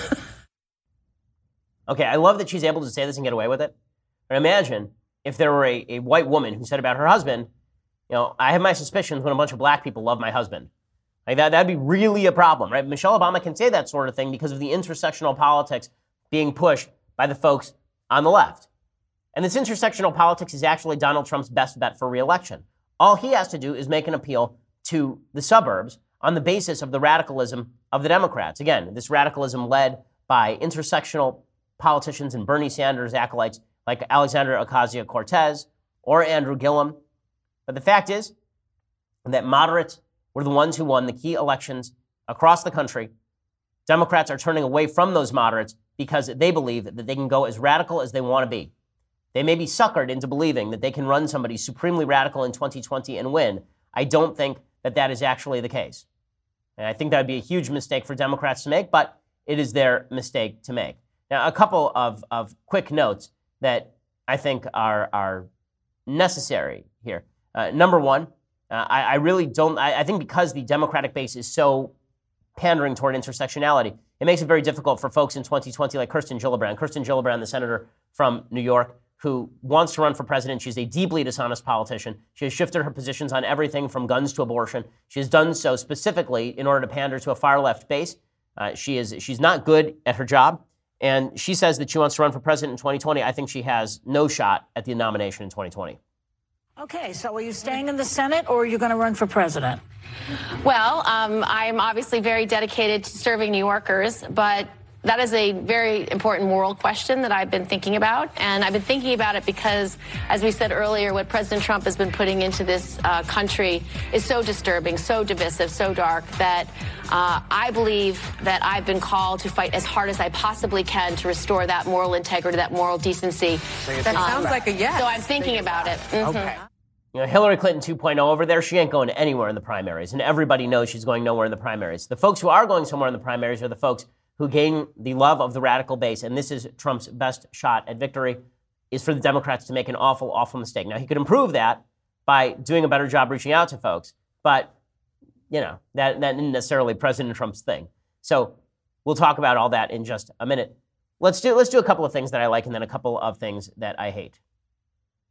[SPEAKER 2] Okay, I love that she's able to say this and get away with it. But imagine if there were a, a white woman who said about her husband, you know, I have my suspicions when a bunch of black people love my husband. Like that, that'd be really a problem, right? Michelle Obama can say that sort of thing because of the intersectional politics being pushed by the folks on the left. And this intersectional politics is actually Donald Trump's best bet for re-election. All he has to do is make an appeal to the suburbs on the basis of the radicalism of the Democrats. Again, this radicalism led by intersectional politicians and Bernie Sanders acolytes like Alexandria Ocasio-Cortez or Andrew Gillum. But the fact is that moderates were the ones who won the key elections across the country. Democrats are turning away from those moderates because they believe that they can go as radical as they want to be. They may be suckered into believing that they can run somebody supremely radical in twenty twenty and win. I don't think that that is actually the case. And I think that would be a huge mistake for Democrats to make, but it is their mistake to make. Now, a couple of, of quick notes that I think are, are necessary here. Uh, number one, uh, I, I really don't, I, I think because the Democratic base is so pandering toward intersectionality, it makes it very difficult for folks in twenty twenty like Kirsten Gillibrand. Kirsten Gillibrand, the senator from New York, who wants to run for president. She's a deeply dishonest politician. She has shifted her positions on everything from guns to abortion. She has done so specifically in order to pander to a far-left base. Uh, she is she's not good at her job. And she says that she wants to run for president in twenty twenty. I think she has no shot at the nomination in twenty twenty.
[SPEAKER 5] Okay, so are you staying in the Senate or are you going to run for president?
[SPEAKER 6] Well, um, I'm obviously very dedicated to serving New Yorkers, but that is a very important moral question that I've been thinking about. And I've been thinking about it because, as we said earlier, what President Trump has been putting into this uh, country is so disturbing, so divisive, so dark that uh, I believe that I've been called to fight as hard as I possibly can to restore that moral integrity, that moral decency.
[SPEAKER 4] That um, sounds like a yes.
[SPEAKER 6] So I'm thinking about it. Mm-hmm.
[SPEAKER 4] Okay.
[SPEAKER 2] You know, Hillary Clinton two point oh over there, she ain't going anywhere in the primaries. And everybody knows she's going nowhere in the primaries. The folks who are going somewhere in the primaries are the folks who gain the love of the radical base, and this is Trump's best shot at victory, is for the Democrats to make an awful, awful mistake. Now, he could improve that by doing a better job reaching out to folks, but, you know, that, that isn't necessarily President Trump's thing. So we'll talk about all that in just a minute. Let's do, let's do a couple of things that I like and then a couple of things that I hate.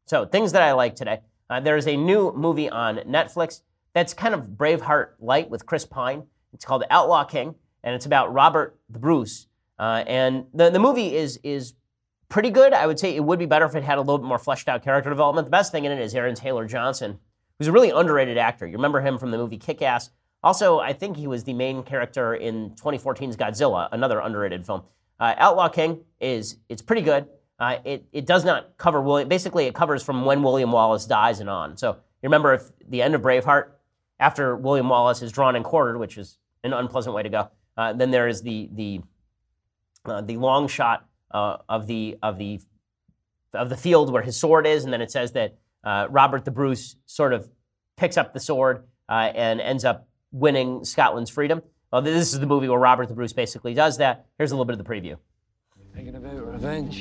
[SPEAKER 2] So things that I like today. Uh, there is a new movie on Netflix that's kind of Braveheart light with Chris Pine. It's called Outlaw King, and it's about Robert the Bruce. Uh, and the, the movie is is pretty good. I would say it would be better if it had a little bit more fleshed out character development. The best thing in it is Aaron Taylor Johnson, who's a really underrated actor. You remember him from the movie Kick-Ass. Also, I think he was the main character in twenty fourteen's Godzilla, another underrated film. Uh, Outlaw King is it's pretty good. Uh, it it does not cover William. Basically, it covers from when William Wallace dies and on. So you remember if the end of Braveheart, after William Wallace is drawn and quartered, which is an unpleasant way to go. Uh, then there is the the uh, the long shot uh, of the of the of the field where his sword is, and then it says that uh, Robert the Bruce sort of picks up the sword uh, and ends up winning Scotland's freedom. Well, this is the movie where Robert the Bruce basically does that. Here's a little bit of the preview.
[SPEAKER 7] Thinking about revenge.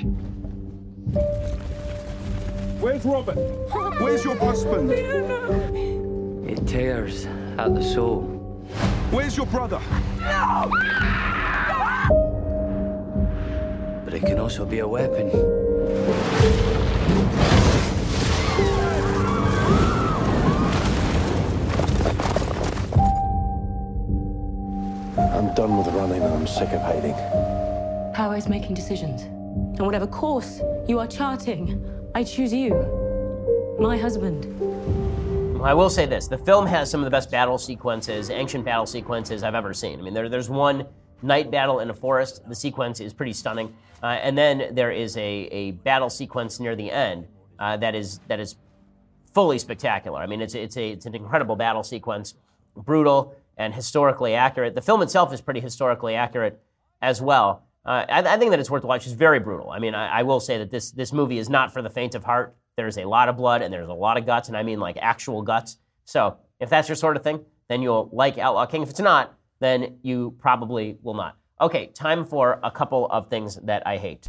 [SPEAKER 8] Where's Robert? Where's your husband?
[SPEAKER 7] It tears at the soul.
[SPEAKER 8] Where's your brother?
[SPEAKER 7] No! But it can also be a weapon.
[SPEAKER 9] I'm done with running and I'm sick of hiding.
[SPEAKER 10] Power is making decisions. And whatever course you are charting, I choose you, my husband.
[SPEAKER 2] I will say this. The film has some of the best battle sequences, ancient battle sequences I've ever seen. I mean, there, there's one night battle in a forest. The sequence is pretty stunning. Uh, and then there is a, a battle sequence near the end uh, that is that is fully spectacular. I mean, it's, it's, a, it's an incredible battle sequence, brutal and historically accurate. The film itself is pretty historically accurate as well. Uh, I, I think that it's worth to watch. It's very brutal. I mean, I, I will say that this this movie is not for the faint of heart. There's a lot of blood and there's a lot of guts, and I mean like actual guts. So if that's your sort of thing, then you'll like Outlaw King. If it's not, then you probably will not. Okay, time for a couple of things that I hate.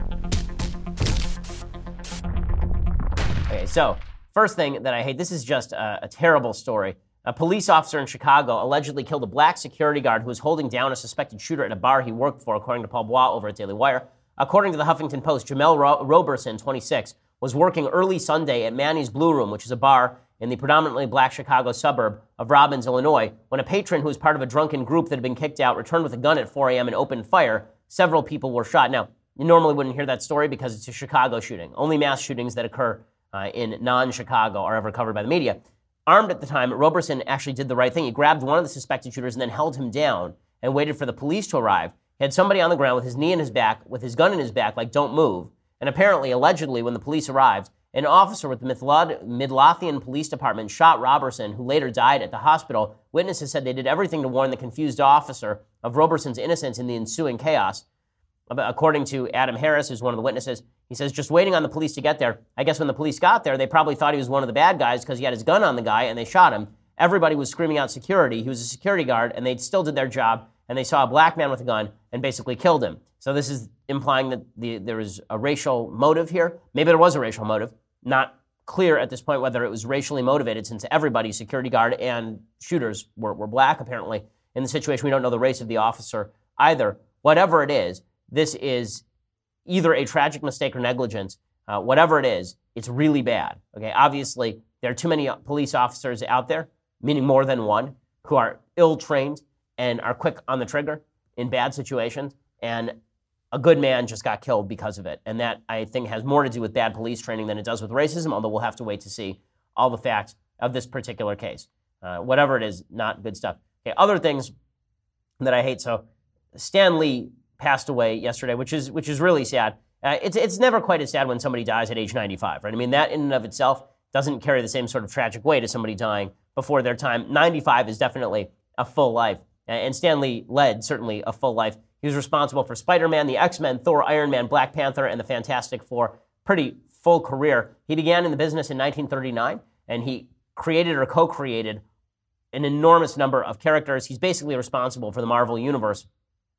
[SPEAKER 2] Okay, so first thing that I hate, this is just a, a terrible story. A police officer in Chicago allegedly killed a black security guard who was holding down a suspected shooter at a bar he worked for, according to Paul Bois over at Daily Wire. According to the Huffington Post, Jamel Ro- Roberson, twenty-six, was working early Sunday at Manny's Blue Room, which is a bar in the predominantly black Chicago suburb of Robbins, Illinois, when a patron who was part of a drunken group that had been kicked out returned with a gun at four a.m. and opened fire. Several people were shot. Now, you normally wouldn't hear that story because it's a Chicago shooting. Only mass shootings that occur uh, in non-Chicago are ever covered by the media. Armed at the time, Roberson actually did the right thing. He grabbed one of the suspected shooters and then held him down and waited for the police to arrive. He had somebody on the ground with his knee in his back, with his gun in his back, like, don't move. And apparently, allegedly, when the police arrived, an officer with the Midlothian Police Department shot Roberson, who later died at the hospital. Witnesses said they did everything to warn the confused officer of Roberson's innocence in the ensuing chaos. According to Adam Harris, who's one of the witnesses, he says, just waiting on the police to get there. I guess when the police got there, they probably thought he was one of the bad guys because he had his gun on the guy and they shot him. Everybody was screaming out security. He was a security guard and they still did their job, and they saw a black man with a gun and basically killed him. So this is implying that the, there was a racial motive here. Maybe there was a racial motive. Not clear at this point whether it was racially motivated, since everybody, security guard and shooters, were, were black, apparently. In the situation, we don't know the race of the officer either. Whatever it is, this is either a tragic mistake or negligence. Uh, whatever it is, it's really bad. Okay, obviously, there are too many police officers out there, meaning more than one, who are ill-trained and are quick on the trigger in bad situations, and a good man just got killed because of it. And that, I think, has more to do with bad police training than it does with racism, although we'll have to wait to see all the facts of this particular case. Uh, whatever it is, not good stuff. Okay, other things that I hate. So Stan Lee passed away yesterday, which is which is really sad. Uh, it's it's never quite as sad when somebody dies at age ninety-five, right? I mean, that in and of itself doesn't carry the same sort of tragic weight as somebody dying before their time. ninety-five is definitely a full life. And Stan Lee led, certainly, a full life. He was responsible for Spider-Man, the X-Men, Thor, Iron Man, Black Panther, and the Fantastic Four. Pretty full career. He began in the business in nineteen thirty-nine, and he created or co-created an enormous number of characters. He's basically responsible for the Marvel Universe.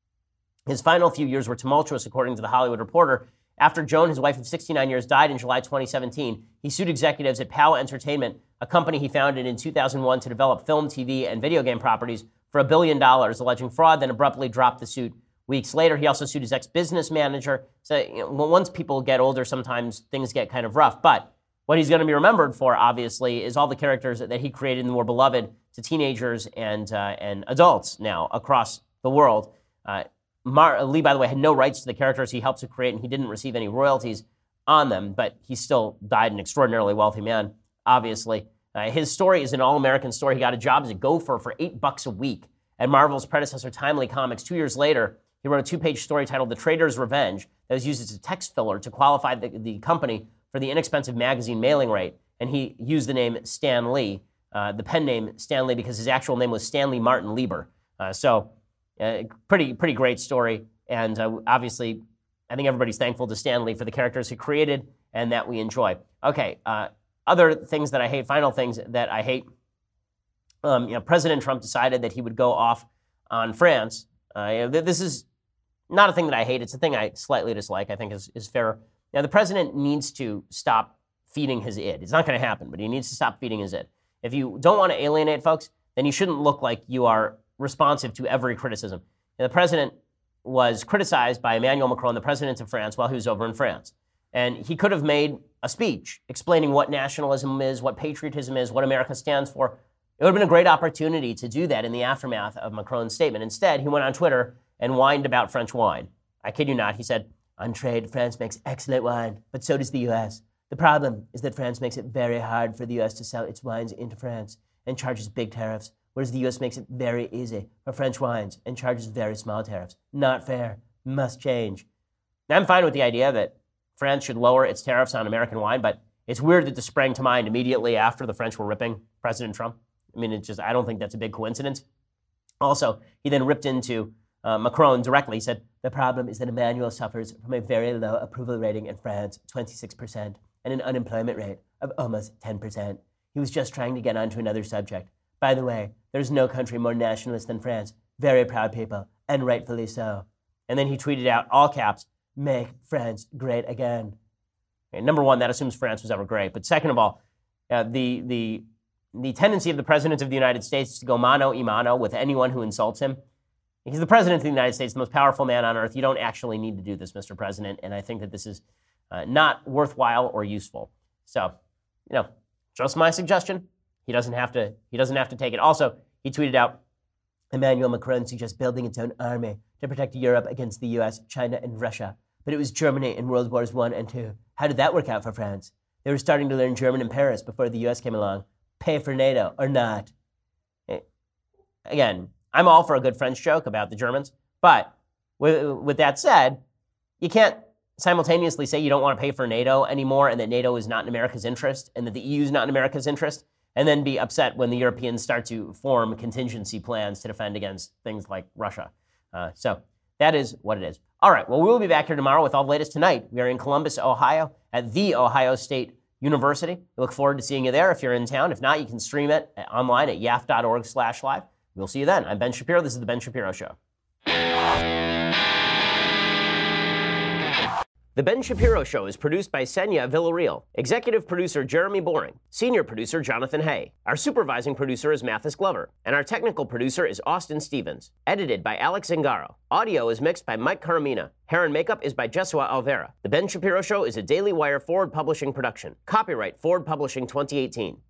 [SPEAKER 2] His final few years were tumultuous, according to The Hollywood Reporter. After Joan, his wife of sixty-nine years, died in July twenty seventeen, he sued executives at POW Entertainment, a company he founded in two thousand one to develop film, T V, and video game properties, for a billion dollars, alleging fraud, then abruptly dropped the suit. Weeks later, he also sued his ex-business manager. So you know, once people get older, sometimes things get kind of rough. But what he's going to be remembered for, obviously, is all the characters that he created and were beloved to teenagers and uh, and adults now across the world. Uh, Mar- Lee, by the way, had no rights to the characters he helped to create, and he didn't receive any royalties on them, but he still died an extraordinarily wealthy man, obviously. Uh, his story is an all-American story. He got a job as a gopher for eight bucks a week at Marvel's predecessor, Timely Comics. Two years later, he wrote a two-page story titled The Trader's Revenge that was used as a text filler to qualify the, the company for the inexpensive magazine mailing rate, and he used the name Stan Lee, uh, the pen name Stan Lee, because his actual name was Stanley Martin Lieber. Uh, so, uh, pretty pretty great story, and uh, obviously, I think everybody's thankful to Stan Lee for the characters he created and that we enjoy. Okay, uh, other things that I hate, final things that I hate. Um, you know, President Trump decided that he would go off on France. Uh, you know, this is not a thing that I hate. It's a thing I slightly dislike. I think is is fair. Now, the president needs to stop feeding his id. It's not going to happen, but he needs to stop feeding his id. If you don't want to alienate folks, then you shouldn't look like you are responsive to every criticism. Now, the president was criticized by Emmanuel Macron, the president of France, while he was over in France. And he could have made a speech explaining what nationalism is, what patriotism is, what America stands for. It would have been a great opportunity to do that in the aftermath of Macron's statement. Instead, he went on Twitter and whined about French wine. I kid you not. He said, "On trade, France makes excellent wine, but so does the U S. The problem is that France makes it very hard for the U S to sell its wines into France and charges big tariffs, whereas the U S makes it very easy for French wines and charges very small tariffs. Not fair. Must change." Now, I'm fine with the idea that France should lower its tariffs on American wine, but it's weird that this sprang to mind immediately after the French were ripping President Trump. I mean, it's just, I don't think that's a big coincidence. Also, he then ripped into uh, Macron directly. He said, "The problem is that Emmanuel suffers from a very low approval rating in France, twenty-six percent, and an unemployment rate of almost ten percent. He was just trying to get onto another subject. By the way, there's no country more nationalist than France. Very proud people, and rightfully so." And then he tweeted out, all caps, "Make France great again." Okay, number one, that assumes France was ever great. But second of all, uh, the, the, the tendency of the President of the United States is to go mano a mano with anyone who insults him. He's the President of the United States, the most powerful man on earth. You don't actually need to do this, Mister President. And I think that this is uh, not worthwhile or useful. So, you know, just my suggestion. He doesn't have to, he doesn't have to take it. Also, he tweeted out, "Emmanuel Macron suggests building its own army to protect Europe against the U S, China, and Russia. But it was Germany in World Wars One and Two. How did that work out for France? They were starting to learn German in Paris before the U S came along. Pay for NATO or not." Again, I'm all for a good French joke about the Germans. But with, with that said, you can't simultaneously say you don't want to pay for NATO anymore and that NATO is not in America's interest and that the E U is not in America's interest, and then be upset when the Europeans start to form contingency plans to defend against things like Russia. Uh, so that is what it is. All right, well, we will be back here tomorrow with all the latest. Tonight, we are in Columbus, Ohio, at The Ohio State University. We look forward to seeing you there if you're in town. If not, you can stream it online at yaf.org slash live. We'll see you then. I'm Ben Shapiro. This is The Ben Shapiro Show. The Ben Shapiro Show is produced by Senya Villarreal, executive producer Jeremy Boring, senior producer Jonathan Hay. Our supervising producer is Mathis Glover, and our technical producer is Austin Stevens. Edited by Alex Zingaro. Audio is mixed by Mike Caramina. Hair and makeup is by Jesua Alvera. The Ben Shapiro Show is a Daily Wire Forward Publishing production. Copyright Forward Publishing twenty eighteen.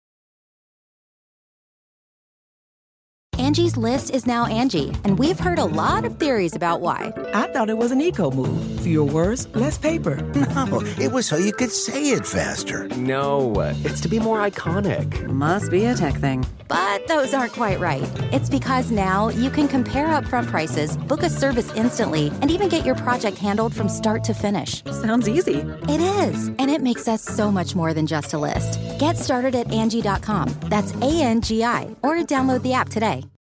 [SPEAKER 11] Angie's List is now Angie, and we've heard a lot of theories about why.
[SPEAKER 12] I thought it was an eco move. Fewer words, less paper.
[SPEAKER 13] No, it was so you could say it faster.
[SPEAKER 14] No, it's to be more iconic.
[SPEAKER 15] Must be a tech thing.
[SPEAKER 11] But those aren't quite right. It's because now you can compare upfront prices, book a service instantly, and even get your project handled from start to finish.
[SPEAKER 15] Sounds easy.
[SPEAKER 11] It is, and it makes us so much more than just a list. Get started at Angie dot com. That's A N G I, or download the app today.